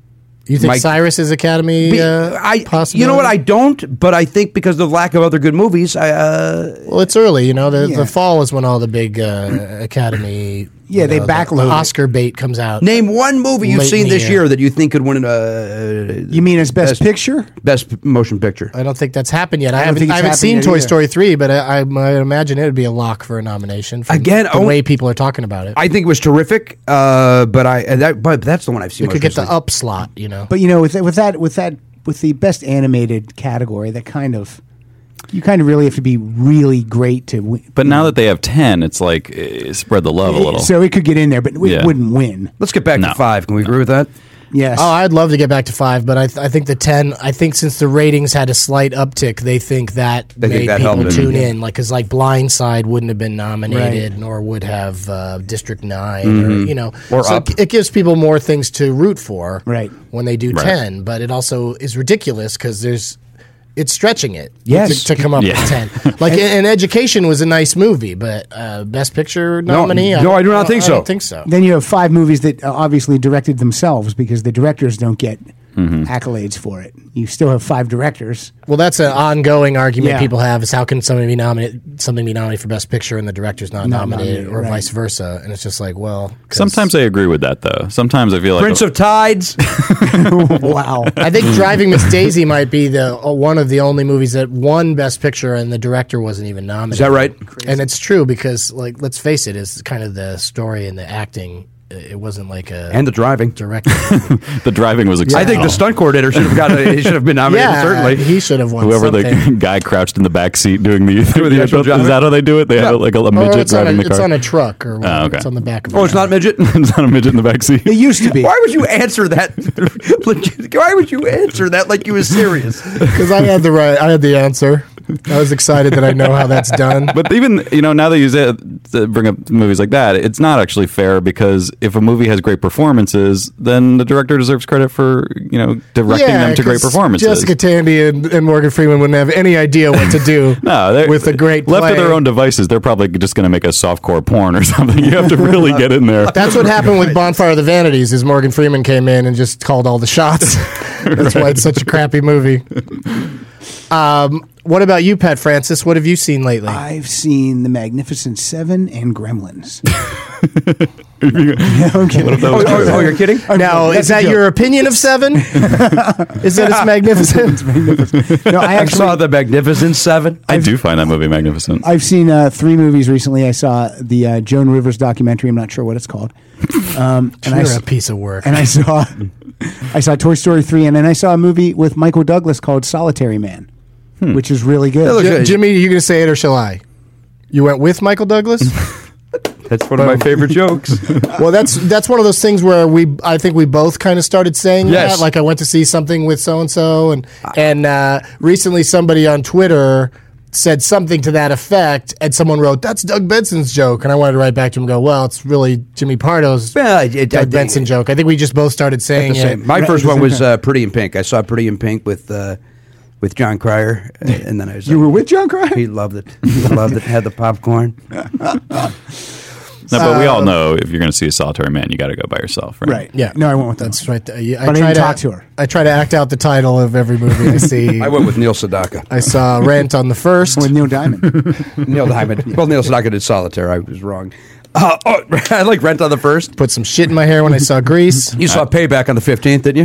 Speaker 6: You think
Speaker 7: Mike-
Speaker 6: Cyrus is Academy
Speaker 7: Be-
Speaker 6: uh,
Speaker 7: I,
Speaker 6: possibility?
Speaker 7: you know what? I don't, but I think because of the lack of other good movies, I, uh,
Speaker 6: Well, it's early. You know, the,
Speaker 8: Yeah.
Speaker 6: the fall is when all the big uh, Academy...
Speaker 8: Yeah,
Speaker 6: you
Speaker 8: they
Speaker 6: know, the-
Speaker 8: backload
Speaker 6: the
Speaker 8: it.
Speaker 6: Oscar bait comes out.
Speaker 7: name one movie you've
Speaker 6: Late in
Speaker 7: seen
Speaker 6: the
Speaker 7: this
Speaker 6: year.
Speaker 7: year that you think could win a.
Speaker 8: You mean as best, picture?
Speaker 7: Best motion picture.
Speaker 6: I don't think that's happened yet. I,
Speaker 8: don't
Speaker 6: haven't,
Speaker 8: think
Speaker 6: I
Speaker 8: it's
Speaker 6: haven't
Speaker 8: happened
Speaker 6: seen
Speaker 8: yet
Speaker 6: Toy
Speaker 8: either.
Speaker 6: Story three, but I, I might imagine it would be a lock for a nomination. From
Speaker 7: Again,
Speaker 6: the
Speaker 7: oh-
Speaker 6: way people are talking about it.
Speaker 7: I think it was terrific, uh, but I uh, that, but that's the one I've seen.
Speaker 6: it could
Speaker 7: most
Speaker 6: get the
Speaker 7: recently.
Speaker 6: up slot, you know.
Speaker 8: But you know, with that, with that, with that, with the best animated category, that kind of, you kind of really have to be really great to win.
Speaker 9: but now that they have ten, it's like eh, spread the love a little.
Speaker 8: So it could get in there, but it
Speaker 9: Yeah.
Speaker 8: wouldn't win.
Speaker 7: Let's get back
Speaker 9: No.
Speaker 7: to five. Can we agree with that?
Speaker 8: Yes.
Speaker 6: Oh, I'd love to get back to five, but I, th- I think the ten. I think since the ratings had a slight uptick, they think that
Speaker 7: They think
Speaker 6: made
Speaker 7: that
Speaker 6: people
Speaker 7: helped it.
Speaker 6: tune
Speaker 7: Yeah.
Speaker 6: in. Like, because like Blindside wouldn't have been nominated, nor would have uh, District Nine, or you know,
Speaker 7: Or
Speaker 6: so
Speaker 7: Up.
Speaker 6: it, it gives people more things to root for,
Speaker 8: Right.
Speaker 6: when they do
Speaker 9: Right.
Speaker 6: ten. But it also is ridiculous because there's. It's stretching it
Speaker 8: Yes.
Speaker 6: to, to come up
Speaker 9: Yeah.
Speaker 6: with ten. Like, and Education was a nice movie, but uh, Best Picture nominee?
Speaker 7: no, I do not think
Speaker 6: I
Speaker 7: so.
Speaker 6: don't think so.
Speaker 8: Then you have five movies that uh, obviously directed themselves because the directors don't get accolades for it. You still have five directors.
Speaker 6: Well, that's an ongoing argument
Speaker 8: Yeah.
Speaker 6: people have: is how can something be nominated, something be nominated for Best Picture and the director's not,
Speaker 8: Not
Speaker 6: nominated,
Speaker 8: nominated,
Speaker 6: or
Speaker 8: right.
Speaker 6: vice versa? And it's just like, well, 'cause
Speaker 9: Sometimes I agree with that, though. Sometimes I feel like
Speaker 7: Prince of Tides.
Speaker 8: Wow.
Speaker 6: I think Driving Miss Daisy might be the uh, one of the only movies that won Best Picture and the director wasn't even nominated.
Speaker 7: Is that right?
Speaker 6: And it's true because, like, let's face it, it's kind of the story and the acting. It wasn't like a
Speaker 7: And the driving.
Speaker 6: director.
Speaker 9: the driving was
Speaker 7: I
Speaker 9: exciting.
Speaker 7: think the stunt coordinator should have got. A, he should have been nominated.
Speaker 6: yeah,
Speaker 7: certainly.
Speaker 6: he should have won.
Speaker 9: Whoever
Speaker 6: something.
Speaker 9: the guy crouched in the back seat doing the,
Speaker 7: Doing the actual job.
Speaker 9: is that how they do it? They have like a, a
Speaker 6: Or
Speaker 9: midget
Speaker 6: it's, on
Speaker 9: driving
Speaker 6: a,
Speaker 9: the
Speaker 6: it's
Speaker 9: car.
Speaker 6: on a truck or whatever.
Speaker 9: Oh, okay.
Speaker 6: It's on the back of
Speaker 7: Oh,
Speaker 6: a
Speaker 7: it's not midget.
Speaker 9: it's not a midget in the back seat.
Speaker 8: It used to be.
Speaker 7: Why would you answer that? Legit- Why would you answer that like you was serious?
Speaker 6: Because I had the right, I had the answer. I was excited that I know how that's done.
Speaker 9: But even you know now that you say, to bring up movies like that, it's not actually fair because if a movie has great performances, then the director deserves credit for you know directing them to great
Speaker 6: 'cause
Speaker 9: performances.
Speaker 6: Jessica Tandy and, and Morgan Freeman wouldn't have any idea what to do
Speaker 9: no, they're-
Speaker 6: with a great
Speaker 9: left
Speaker 6: play.
Speaker 9: to their own devices, they're probably just going to make a softcore porn or something. You have to really get in there.
Speaker 6: That's what happened with Bonfire of the Vanities. Is Morgan Freeman came in and just called all the shots. That's why it's such a crappy movie. Um, what about you, Pat Francis? What have you seen lately?
Speaker 8: I've seen The Magnificent Seven and Gremlins. Yeah, I'm kidding.
Speaker 7: Oh, oh, oh, you're kidding?
Speaker 6: now,
Speaker 8: That's
Speaker 6: is
Speaker 8: a
Speaker 6: that
Speaker 8: joke.
Speaker 6: your opinion of Seven? Is that it's magnificent?
Speaker 8: No, I
Speaker 7: I
Speaker 8: actually
Speaker 7: saw the Magnificent Seven.
Speaker 9: I do find that movie magnificent.
Speaker 8: I've seen uh, three movies recently. I saw the uh, Joan Rivers documentary. I'm not sure what it's called. Um, and I
Speaker 6: You're
Speaker 8: s-
Speaker 6: a piece of work.
Speaker 8: and I saw I saw Toy Story three, and then I saw a movie with Michael Douglas called Solitary Man, which is really good.
Speaker 7: look
Speaker 6: J-
Speaker 7: good.
Speaker 6: Jimmy, are you going to say it or shall I? You went with Michael Douglas?
Speaker 7: That's one of my favorite jokes.
Speaker 6: Well, that's that's one of those things where we I think we both kind of started saying
Speaker 7: Yes.
Speaker 6: that. Like I went to see something with so and so, and and uh, recently somebody on Twitter said something to that effect, and someone wrote, "That's Doug Benson's joke," and I wanted to write back to him and go, "Well, it's really Jimmy Pardo's
Speaker 7: Yeah, it- it-
Speaker 6: Doug
Speaker 7: I-
Speaker 6: Benson joke." I think we just both started saying
Speaker 7: The
Speaker 6: it.
Speaker 7: same. My
Speaker 8: Right,
Speaker 7: first
Speaker 8: the
Speaker 7: one
Speaker 8: same
Speaker 7: was
Speaker 8: time.
Speaker 7: uh, Pretty in Pink. I saw Pretty in Pink with uh, with John Cryer, uh, and then I was
Speaker 8: You
Speaker 7: like,
Speaker 8: were with John Cryer?
Speaker 7: He loved it. He loved it. Had the popcorn.
Speaker 9: No, but we all know if you're going to see a Solitary Man, you got to go by yourself, right?
Speaker 8: Right.
Speaker 6: Yeah,
Speaker 8: No, I went with
Speaker 6: that's
Speaker 8: them.
Speaker 6: right. there. Yeah,
Speaker 8: But I
Speaker 6: try
Speaker 8: didn't talk to her.
Speaker 6: I try to act out the title of every movie I see.
Speaker 7: I went with Neil Sedaka.
Speaker 6: I saw Rent on the first.
Speaker 8: With Neil Diamond.
Speaker 7: Neil Diamond. Well, Neil Sedaka did Solitaire. I was wrong. Uh, oh, I like Rent on the first.
Speaker 6: Put some shit in my hair when I saw Grease.
Speaker 7: You saw Payback on the fifteenth, didn't you?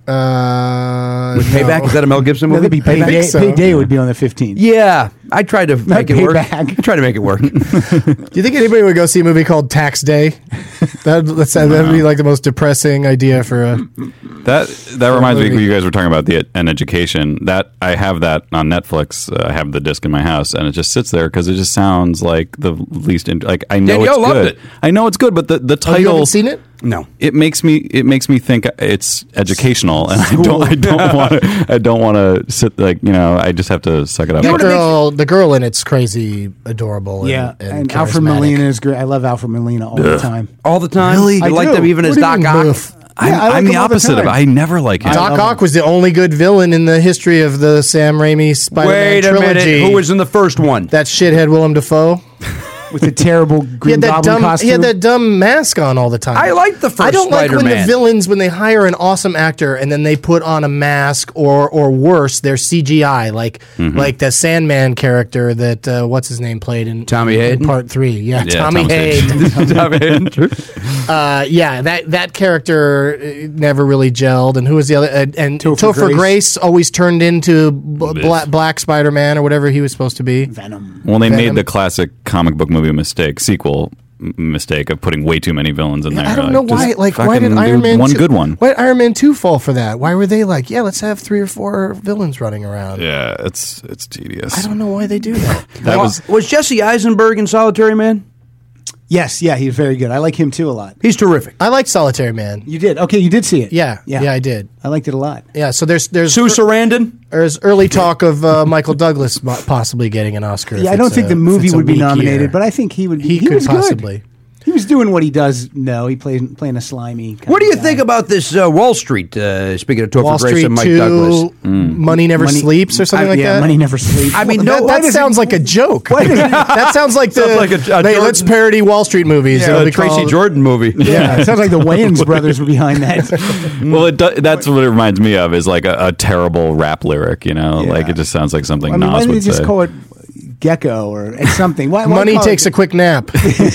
Speaker 6: Uh,
Speaker 7: With
Speaker 6: no.
Speaker 7: Payback? Is that a Mel Gibson movie?
Speaker 8: That'd be
Speaker 6: I
Speaker 8: Payday.
Speaker 6: think so.
Speaker 8: Payday would be on the fifteenth.
Speaker 7: Yeah, I tried to make it work.
Speaker 8: Payback.
Speaker 7: I tried to make it work.
Speaker 6: Do you think anybody would go see a movie called Tax Day? that that's, that'd be like the most depressing idea for a.
Speaker 9: That that reminds me.
Speaker 6: movie.
Speaker 9: You guys were talking about the an education. That I have that on Netflix. Uh, I have the disc in my house, and it just sits there because it just sounds like the least. In, like I know
Speaker 7: Danielle
Speaker 9: it's
Speaker 7: loved
Speaker 9: good.
Speaker 7: it.
Speaker 9: I know it's good, but the the
Speaker 6: Oh, you
Speaker 9: title.
Speaker 6: haven't seen it?
Speaker 7: No.
Speaker 9: It makes me it makes me think it's educational, and I don't I don't want to I don't want to sit like you know I just have to suck it up.
Speaker 6: The girl, the girl in it's crazy, adorable. And,
Speaker 8: Yeah,
Speaker 6: and,
Speaker 8: and, Alfred
Speaker 6: charismatic.
Speaker 8: Molina is great. I love Alfred Molina all the time.
Speaker 7: All the time?
Speaker 6: Really?
Speaker 7: You
Speaker 8: I
Speaker 7: like
Speaker 8: do.
Speaker 7: them even as
Speaker 6: What do you
Speaker 7: Doc
Speaker 6: mean,
Speaker 7: Ock?
Speaker 6: Boof?
Speaker 9: I'm,
Speaker 8: Yeah, I like
Speaker 9: I'm the
Speaker 8: him all the
Speaker 9: opposite of.
Speaker 8: time.
Speaker 9: I never like him.
Speaker 6: Doc
Speaker 8: love
Speaker 6: Ock
Speaker 8: him.
Speaker 6: was the only good villain in the history of the Sam Raimi Spider-Man
Speaker 7: Wait a
Speaker 6: trilogy.
Speaker 7: minute. Who was in the first one?
Speaker 6: that shithead Willem Dafoe?
Speaker 8: With the terrible
Speaker 6: He
Speaker 8: Green
Speaker 6: had that
Speaker 8: Goblin
Speaker 6: dumb.
Speaker 8: costume.
Speaker 6: He had that dumb mask on all the time.
Speaker 7: I like the first
Speaker 6: I don't like when the
Speaker 7: Spider-Man.
Speaker 6: villains when they hire an awesome actor and then they put on a mask or or worse, they're C G I like
Speaker 9: Mm-hmm.
Speaker 6: like the Sandman character that uh, what's his name played in
Speaker 7: Tommy
Speaker 6: in
Speaker 7: Hayden?
Speaker 6: part three. Yeah,
Speaker 9: Yeah,
Speaker 6: Tommy
Speaker 9: Thomas
Speaker 6: Hayden.
Speaker 9: Hayden. Tommy Hayden.
Speaker 6: uh, yeah, that that character uh, never really gelled. And who was the other? Uh, and
Speaker 8: Topher
Speaker 6: Topher,
Speaker 8: Grace.
Speaker 6: Grace. always turned into b- Bla- Black Spider Man or whatever he was supposed to be.
Speaker 8: Venom.
Speaker 9: Well, they
Speaker 6: Venom.
Speaker 9: made the classic comic book movie mistake, sequel m- mistake of putting way too many villains in there.
Speaker 6: I don't know
Speaker 9: Like,
Speaker 6: why.
Speaker 9: just
Speaker 6: Like, why did
Speaker 9: fucking
Speaker 6: Iron
Speaker 9: do
Speaker 6: Man
Speaker 9: one
Speaker 6: two,
Speaker 9: good one?
Speaker 6: Why did Iron Man two fall for that? Why were they like, yeah, let's have three or four villains running around?
Speaker 9: Yeah, it's it's tedious.
Speaker 6: I don't know why they do that.
Speaker 9: That was
Speaker 7: was Jesse Eisenberg in Solitary Man?
Speaker 8: Yes, yeah, he's very good. I like him too a lot.
Speaker 7: He's terrific.
Speaker 6: I like Solitary Man.
Speaker 8: You did? Okay, you did see it.
Speaker 6: Yeah, yeah, I did.
Speaker 8: I liked it a lot.
Speaker 6: Yeah, so there's there's
Speaker 7: Sue Sarandon?
Speaker 6: there's early talk of uh, Michael Douglas mo- possibly getting an Oscar. if
Speaker 8: Yeah, I don't
Speaker 6: it's
Speaker 8: think
Speaker 6: a-
Speaker 8: the
Speaker 6: if
Speaker 8: movie
Speaker 6: it's a
Speaker 8: would be
Speaker 6: weak
Speaker 8: nominated,
Speaker 6: year.
Speaker 8: but I think he would.
Speaker 6: he,
Speaker 8: He,
Speaker 6: could
Speaker 8: was
Speaker 6: possibly.
Speaker 8: good. He was doing what he does. No, he played playing a slimy. Kind
Speaker 7: What do
Speaker 8: of
Speaker 7: you
Speaker 8: guy.
Speaker 7: think about this uh, Wall Street, uh, speaking of Topher
Speaker 6: Wall
Speaker 7: Grace
Speaker 6: Street
Speaker 7: and Mike
Speaker 6: two,
Speaker 7: Douglas?
Speaker 6: Money Never
Speaker 8: Money-
Speaker 6: Sleeps or something
Speaker 8: I-
Speaker 6: like
Speaker 8: yeah,
Speaker 6: that.
Speaker 8: Money Never Sleeps.
Speaker 7: I mean,
Speaker 6: Well,
Speaker 7: no,
Speaker 6: that,
Speaker 7: why
Speaker 6: that
Speaker 7: does it-
Speaker 6: sounds like a joke. that sounds like the
Speaker 7: Sounds like a- a
Speaker 6: hey,
Speaker 7: Jordan-
Speaker 6: let's parody Wall Street movies.
Speaker 7: Yeah,
Speaker 6: It'll
Speaker 7: a
Speaker 6: be
Speaker 7: Tracy
Speaker 6: called-
Speaker 7: Jordan movie.
Speaker 8: Yeah, it sounds like the Wayans brothers were behind that.
Speaker 9: well, it do, that's what it reminds me of is like a, a terrible rap lyric. You know,
Speaker 8: Yeah.
Speaker 9: like it just sounds like something
Speaker 8: I mean, why
Speaker 9: Nas
Speaker 8: did they
Speaker 9: would
Speaker 8: just
Speaker 9: say.
Speaker 8: call it Gecko or it's something? Why, why
Speaker 6: Money
Speaker 8: call
Speaker 6: takes
Speaker 8: it,
Speaker 6: a quick nap.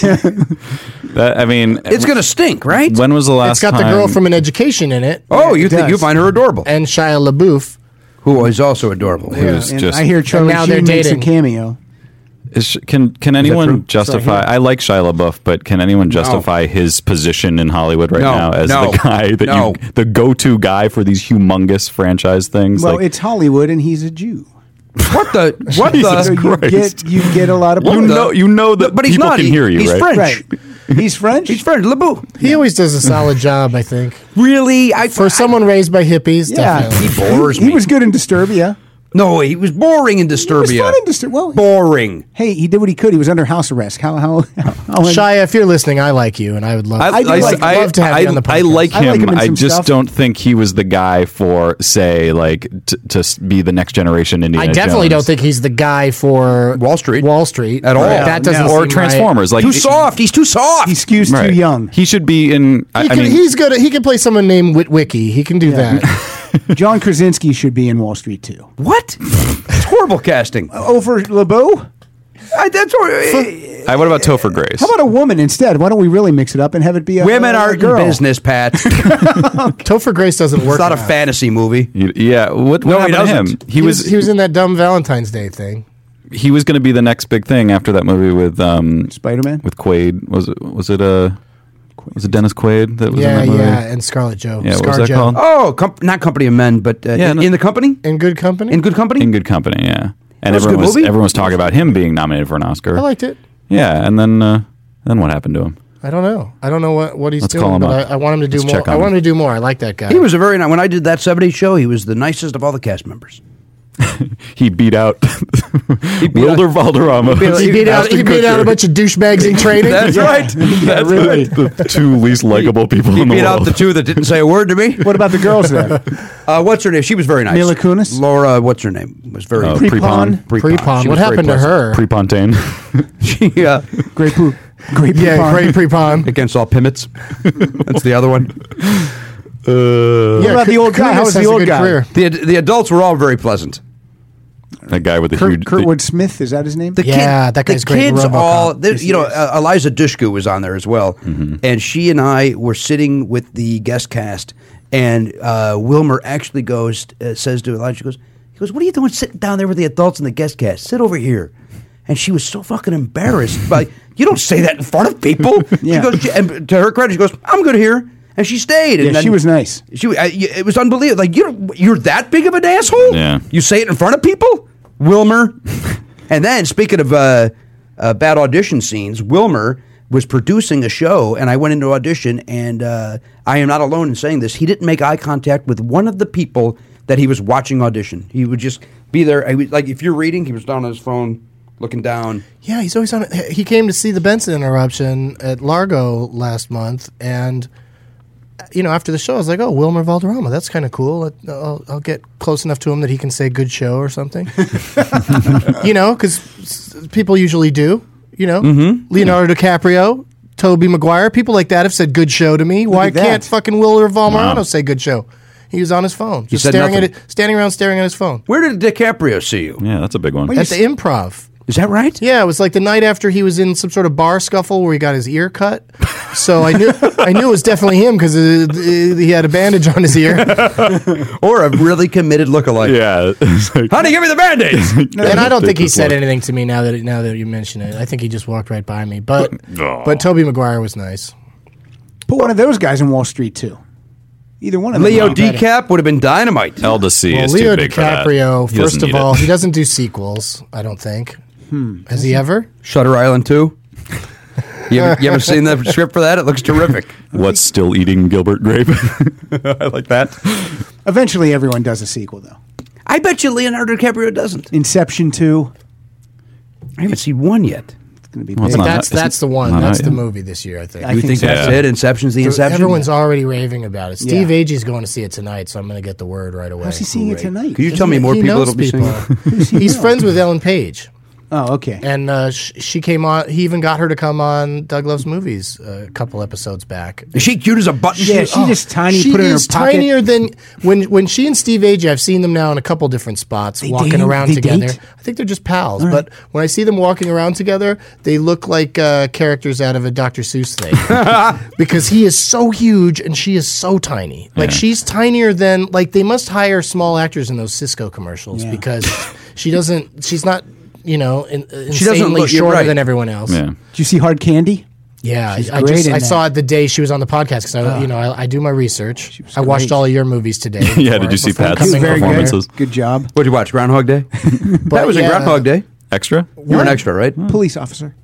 Speaker 9: That, I mean,
Speaker 7: It's going to stink, right?
Speaker 9: when was the last
Speaker 6: It's got
Speaker 9: time?
Speaker 6: the girl from An Education in it,
Speaker 7: oh,
Speaker 8: Yeah,
Speaker 7: you
Speaker 8: it
Speaker 7: think
Speaker 8: does.
Speaker 7: you find her adorable.
Speaker 6: and Shia LaBeouf.
Speaker 7: Who is also adorable.
Speaker 9: He was
Speaker 8: And
Speaker 9: just.
Speaker 8: I hear Charlie
Speaker 6: now they're
Speaker 8: Sheen makes a
Speaker 6: dating.
Speaker 8: cameo.
Speaker 9: Is, can can
Speaker 7: true?
Speaker 9: anyone justify?
Speaker 8: Sorry,
Speaker 9: I like Shia LaBeouf, but can anyone justify his position in Hollywood right
Speaker 7: No,
Speaker 9: now as
Speaker 7: no,
Speaker 9: the guy that
Speaker 7: no.
Speaker 9: you, the go-to guy for these humongous franchise things?
Speaker 8: Well,
Speaker 9: like,
Speaker 8: it's Hollywood, and he's a Jew.
Speaker 7: What the? What
Speaker 9: Jesus
Speaker 7: the?
Speaker 8: So you
Speaker 9: Christ.
Speaker 8: get you get a lot of
Speaker 9: you
Speaker 7: What the-
Speaker 9: know, you know that
Speaker 7: But he's
Speaker 9: people
Speaker 7: not.
Speaker 9: can
Speaker 7: He-
Speaker 9: hear you,
Speaker 7: he's
Speaker 9: right?
Speaker 7: French.
Speaker 8: right. He's French.
Speaker 7: He's French. LeBou.
Speaker 6: He always does a solid job, I think.
Speaker 7: Really? I
Speaker 6: For someone raised by hippies,
Speaker 8: yeah,
Speaker 6: definitely.
Speaker 7: He bores
Speaker 8: he
Speaker 7: me.
Speaker 8: was good in Disturbia.
Speaker 7: No, he was boring in
Speaker 8: He was
Speaker 7: Disturbia.
Speaker 8: fun in Disturbia. Well,
Speaker 7: Boring.
Speaker 8: hey, he did what he could. He was under house arrest. How how how? how
Speaker 6: Shia, if you're listening, I like you, and I would love.
Speaker 9: I,
Speaker 8: I do
Speaker 9: I,
Speaker 8: like-
Speaker 9: I,
Speaker 6: love to have
Speaker 9: I,
Speaker 6: you on the
Speaker 9: I
Speaker 6: podcast.
Speaker 9: like
Speaker 8: I
Speaker 9: him.
Speaker 8: like him in
Speaker 9: I
Speaker 8: some
Speaker 9: just
Speaker 8: stuff.
Speaker 9: don't think he was the guy for, say, like t- to s- be the next generation Indiana
Speaker 6: I definitely
Speaker 9: Jones.
Speaker 6: don't think he's the guy for
Speaker 7: Wall Street.
Speaker 6: Wall Street
Speaker 7: At all.
Speaker 6: Right. That doesn't
Speaker 8: No.
Speaker 6: seem
Speaker 9: or
Speaker 6: right.
Speaker 9: Transformers. Like
Speaker 7: Too
Speaker 9: it-
Speaker 7: soft. He's too soft.
Speaker 8: he skews
Speaker 9: right.
Speaker 8: too young.
Speaker 9: He should be in. I,
Speaker 6: He
Speaker 9: I
Speaker 6: can,
Speaker 9: mean,
Speaker 6: he's good. At, he can play someone named Witwicky. He can do that.
Speaker 8: John Krasinski should be in Wall Street too.
Speaker 7: What? It's horrible casting.
Speaker 8: Over LeBeau?
Speaker 7: I, that's what,
Speaker 9: I, what about Topher Grace?
Speaker 8: How about a woman instead? Why don't we really mix it up and have it be a
Speaker 7: women
Speaker 8: a, a
Speaker 7: aren't
Speaker 8: girl?
Speaker 7: in business, Pat. It's
Speaker 6: Topher Grace doesn't work.
Speaker 7: not a
Speaker 6: enough.
Speaker 7: fantasy movie.
Speaker 9: You- yeah. What, what
Speaker 7: No, he
Speaker 9: happened to him?
Speaker 7: doesn't.
Speaker 9: He,
Speaker 6: He
Speaker 9: was
Speaker 6: was he was in that dumb Valentine's Day thing.
Speaker 9: he was going to be the next big thing after that movie with um
Speaker 8: Spider-Man?
Speaker 9: with Quaid. Was it was it uh was it Dennis Quaid that was
Speaker 6: Yeah,
Speaker 9: in that movie?
Speaker 6: yeah, and Scarlett Joe.
Speaker 9: Yeah, what was
Speaker 6: Scar
Speaker 9: that
Speaker 6: Joe.
Speaker 9: called?
Speaker 7: Oh, com- not Company of Men, but uh,
Speaker 9: Yeah,
Speaker 7: in,
Speaker 9: no-
Speaker 7: in the company?
Speaker 6: In Good Company.
Speaker 7: In Good Company?
Speaker 9: In Good Company, yeah. And
Speaker 7: That was a
Speaker 9: everyone
Speaker 7: good
Speaker 9: was
Speaker 7: movie?
Speaker 9: everyone was talking about him being nominated for an Oscar.
Speaker 6: I liked it.
Speaker 9: Yeah, and then uh, then what happened to him?
Speaker 6: I don't know. I don't know what, what he's
Speaker 9: Let's
Speaker 6: doing,
Speaker 9: call him
Speaker 6: but
Speaker 9: up.
Speaker 6: I, I want him to do
Speaker 9: Let's
Speaker 6: more.
Speaker 9: check on
Speaker 6: I want
Speaker 9: him.
Speaker 6: him to do more. I like that guy.
Speaker 7: He was a very nice. When I did that seventies show, he was the nicest of all the cast members.
Speaker 9: He beat out
Speaker 7: beat
Speaker 9: Wilder
Speaker 7: out-
Speaker 9: Valderrama.
Speaker 7: beat out-
Speaker 6: he beat out.
Speaker 9: Ashton
Speaker 6: He beat out a
Speaker 9: Kutcher.
Speaker 6: bunch of douchebags in training.
Speaker 7: That's right.
Speaker 9: That's
Speaker 8: really.
Speaker 9: the, the two least likable people
Speaker 7: He
Speaker 9: in the
Speaker 7: beat
Speaker 9: world.
Speaker 7: out the two that didn't say a word to me.
Speaker 8: What about the girls there?
Speaker 7: Uh, what's her name? She was very nice.
Speaker 8: Mila Kunis?
Speaker 7: Laura, what's her name? Was very
Speaker 9: Oh,
Speaker 7: nice.
Speaker 9: Pre-Pon.
Speaker 7: Pre-Pon.
Speaker 6: Pre-pon.
Speaker 7: She
Speaker 6: What
Speaker 7: was very
Speaker 6: happened to
Speaker 7: pleasant.
Speaker 6: her?
Speaker 9: Prepontaine.
Speaker 7: She, uh,
Speaker 8: Great poop. Great
Speaker 6: Yeah,
Speaker 8: Pre-Pon.
Speaker 6: great pre-pon.
Speaker 7: against all pimmits. That's the other one.
Speaker 9: Uh,
Speaker 8: What about the old guy?
Speaker 6: Kunis
Speaker 8: How was
Speaker 6: has
Speaker 8: the
Speaker 6: a
Speaker 8: old
Speaker 6: good
Speaker 8: guy?
Speaker 6: career.
Speaker 7: The the adults were all very pleasant.
Speaker 9: that guy with the
Speaker 8: Kurt,
Speaker 9: huge.
Speaker 8: Kurtwood Smith, is that his name?
Speaker 7: The
Speaker 6: Yeah, that guy's
Speaker 7: the
Speaker 6: great in
Speaker 7: kids
Speaker 6: RoboCop.
Speaker 7: all, they-
Speaker 8: Yes,
Speaker 7: you know,
Speaker 8: he is.
Speaker 7: uh, Eliza Dushku was on there as well,
Speaker 9: Mm-hmm.
Speaker 7: and she and I were sitting with the guest cast, And uh, Wilmer actually goes, uh, says to Elijah, she goes, he goes, what are you doing sitting down there with the adults in the guest cast? Sit over here. And she was so fucking embarrassed. By, you don't say that in front of people.
Speaker 8: Yeah.
Speaker 7: She goes, and to her credit, she goes, I'm good here. And she stayed. And
Speaker 8: Yeah,
Speaker 7: then
Speaker 8: she was nice.
Speaker 7: She, uh, it was unbelievable. Like, you're, you're that big of an asshole?
Speaker 9: Yeah.
Speaker 7: You say it in front of people? Wilmer. And then, speaking of uh, uh, bad audition scenes, Wilmer was producing a show, and I went into audition, and uh, I am not alone in saying this. He didn't make eye contact with one of the people that he was watching audition. He would just be there. I would, like, if you're reading, he was down on his phone, looking down.
Speaker 6: Yeah, he's always on. He came to see the Benson Interruption at Largo last month, and you know, after the show, I was like, "Oh, Wilmer Valderrama, that's kind of cool. I'll, I'll get close enough to him that he can say good show or something." You know, because people usually do. You know, mm-hmm. Leonardo DiCaprio, Tobey Maguire, people like that have said good show to me. Why can't fucking Wilmer Valderrama
Speaker 9: Wow.
Speaker 6: say good show? He was on his phone, just
Speaker 7: said
Speaker 6: staring
Speaker 7: nothing.
Speaker 6: at it, standing around staring at his phone
Speaker 7: Where did DiCaprio see you?
Speaker 9: Yeah, that's a big one.
Speaker 6: at the Improv.
Speaker 7: Is that right?
Speaker 6: Yeah, it was like the night after he was in some sort of bar scuffle where he got his ear cut. So I knew I knew it was definitely him because he had a bandage on his ear.
Speaker 7: Or a really committed lookalike.
Speaker 9: Yeah. It's like-
Speaker 7: Honey, give me the Band-Aids!
Speaker 6: And I don't think he
Speaker 9: This
Speaker 6: said
Speaker 9: look.
Speaker 6: anything to me now that now that you mention it. I think he just walked right by me. But
Speaker 9: Oh.
Speaker 6: but Tobey Maguire was nice.
Speaker 8: Put one of those guys in Wall Street too. Either one of them.
Speaker 7: Leo
Speaker 8: would be better.
Speaker 7: DiCap would have been dynamite.
Speaker 9: L to C
Speaker 6: Well,
Speaker 9: is
Speaker 6: Leo
Speaker 9: too big for that.
Speaker 6: DiCaprio,
Speaker 9: He
Speaker 6: first
Speaker 9: doesn't
Speaker 6: of
Speaker 9: need
Speaker 6: all,
Speaker 9: it.
Speaker 6: he doesn't do sequels, I don't think.
Speaker 8: Hmm.
Speaker 6: Has he ever?
Speaker 7: Shutter Island two. You ever, you ever seen the script for that? It looks terrific.
Speaker 9: What's still eating Gilbert Grape? I like that.
Speaker 8: Eventually, everyone does a sequel though.
Speaker 7: I bet you Leonardo DiCaprio doesn't.
Speaker 8: Inception two.
Speaker 7: I haven't seen one yet.
Speaker 8: It's going to be
Speaker 9: Well, it's
Speaker 8: big.
Speaker 9: not
Speaker 6: That's
Speaker 9: out-
Speaker 6: that's the one.
Speaker 9: not
Speaker 6: That's
Speaker 9: out
Speaker 6: the
Speaker 9: yet.
Speaker 6: movie this year, I think.
Speaker 8: I
Speaker 7: You
Speaker 8: think
Speaker 7: think
Speaker 8: so.
Speaker 7: that's
Speaker 9: Yeah.
Speaker 7: it? Inception's the Inception?
Speaker 6: Everyone's already raving about it. Steve
Speaker 8: Yeah.
Speaker 6: Agee's going to see it tonight, so I'm going to get the word right away.
Speaker 8: How's he seeing it tonight?
Speaker 7: Could you tell me more
Speaker 6: He
Speaker 7: people
Speaker 6: knows
Speaker 7: that'll be seeing it?
Speaker 6: He's friends with Ellen Page.
Speaker 8: Oh, okay.
Speaker 6: And uh, sh- she came on. He even got her to come on Doug Loves Movies uh, a couple episodes back.
Speaker 7: Is she cute as a button?
Speaker 8: Yeah, she just tiny.
Speaker 6: She
Speaker 8: put her in her
Speaker 6: is
Speaker 8: pocket.
Speaker 6: tinier than when when she and Steve Agee. I've seen them now in a couple different spots
Speaker 8: They
Speaker 6: walking
Speaker 8: dating?
Speaker 6: around
Speaker 8: They
Speaker 6: together.
Speaker 8: date?
Speaker 6: I think they're just pals. But when I see them walking around together, they look like uh, characters out of a Doctor Seuss thing. Because he is so huge and she is so tiny. Like
Speaker 9: Yeah.
Speaker 6: she's tinier than like they must hire small actors in those Cisco commercials
Speaker 8: Yeah.
Speaker 6: because she doesn't. She's not. You know, in,
Speaker 7: She doesn't
Speaker 6: insanely
Speaker 7: look- you're
Speaker 6: shorter
Speaker 7: right.
Speaker 6: than everyone else.
Speaker 9: Yeah.
Speaker 8: Did you see Hard Candy?
Speaker 6: Yeah,
Speaker 8: She's
Speaker 6: I, I
Speaker 8: great
Speaker 6: just
Speaker 8: in
Speaker 6: I
Speaker 8: that.
Speaker 6: saw it the day she was on the podcast because I, you know, I, I do my research. I watched
Speaker 8: great.
Speaker 6: all of your movies today.
Speaker 9: Yeah,
Speaker 6: before-
Speaker 9: did you see
Speaker 6: before
Speaker 9: Pat's
Speaker 8: She was
Speaker 6: coming
Speaker 8: very
Speaker 6: over.
Speaker 9: performances?
Speaker 8: good. Good job.
Speaker 7: What'd you watch? Groundhog Day? that was
Speaker 6: yeah.
Speaker 7: in Groundhog Day.
Speaker 9: Extra?
Speaker 7: You were an extra, right?
Speaker 8: Police officer.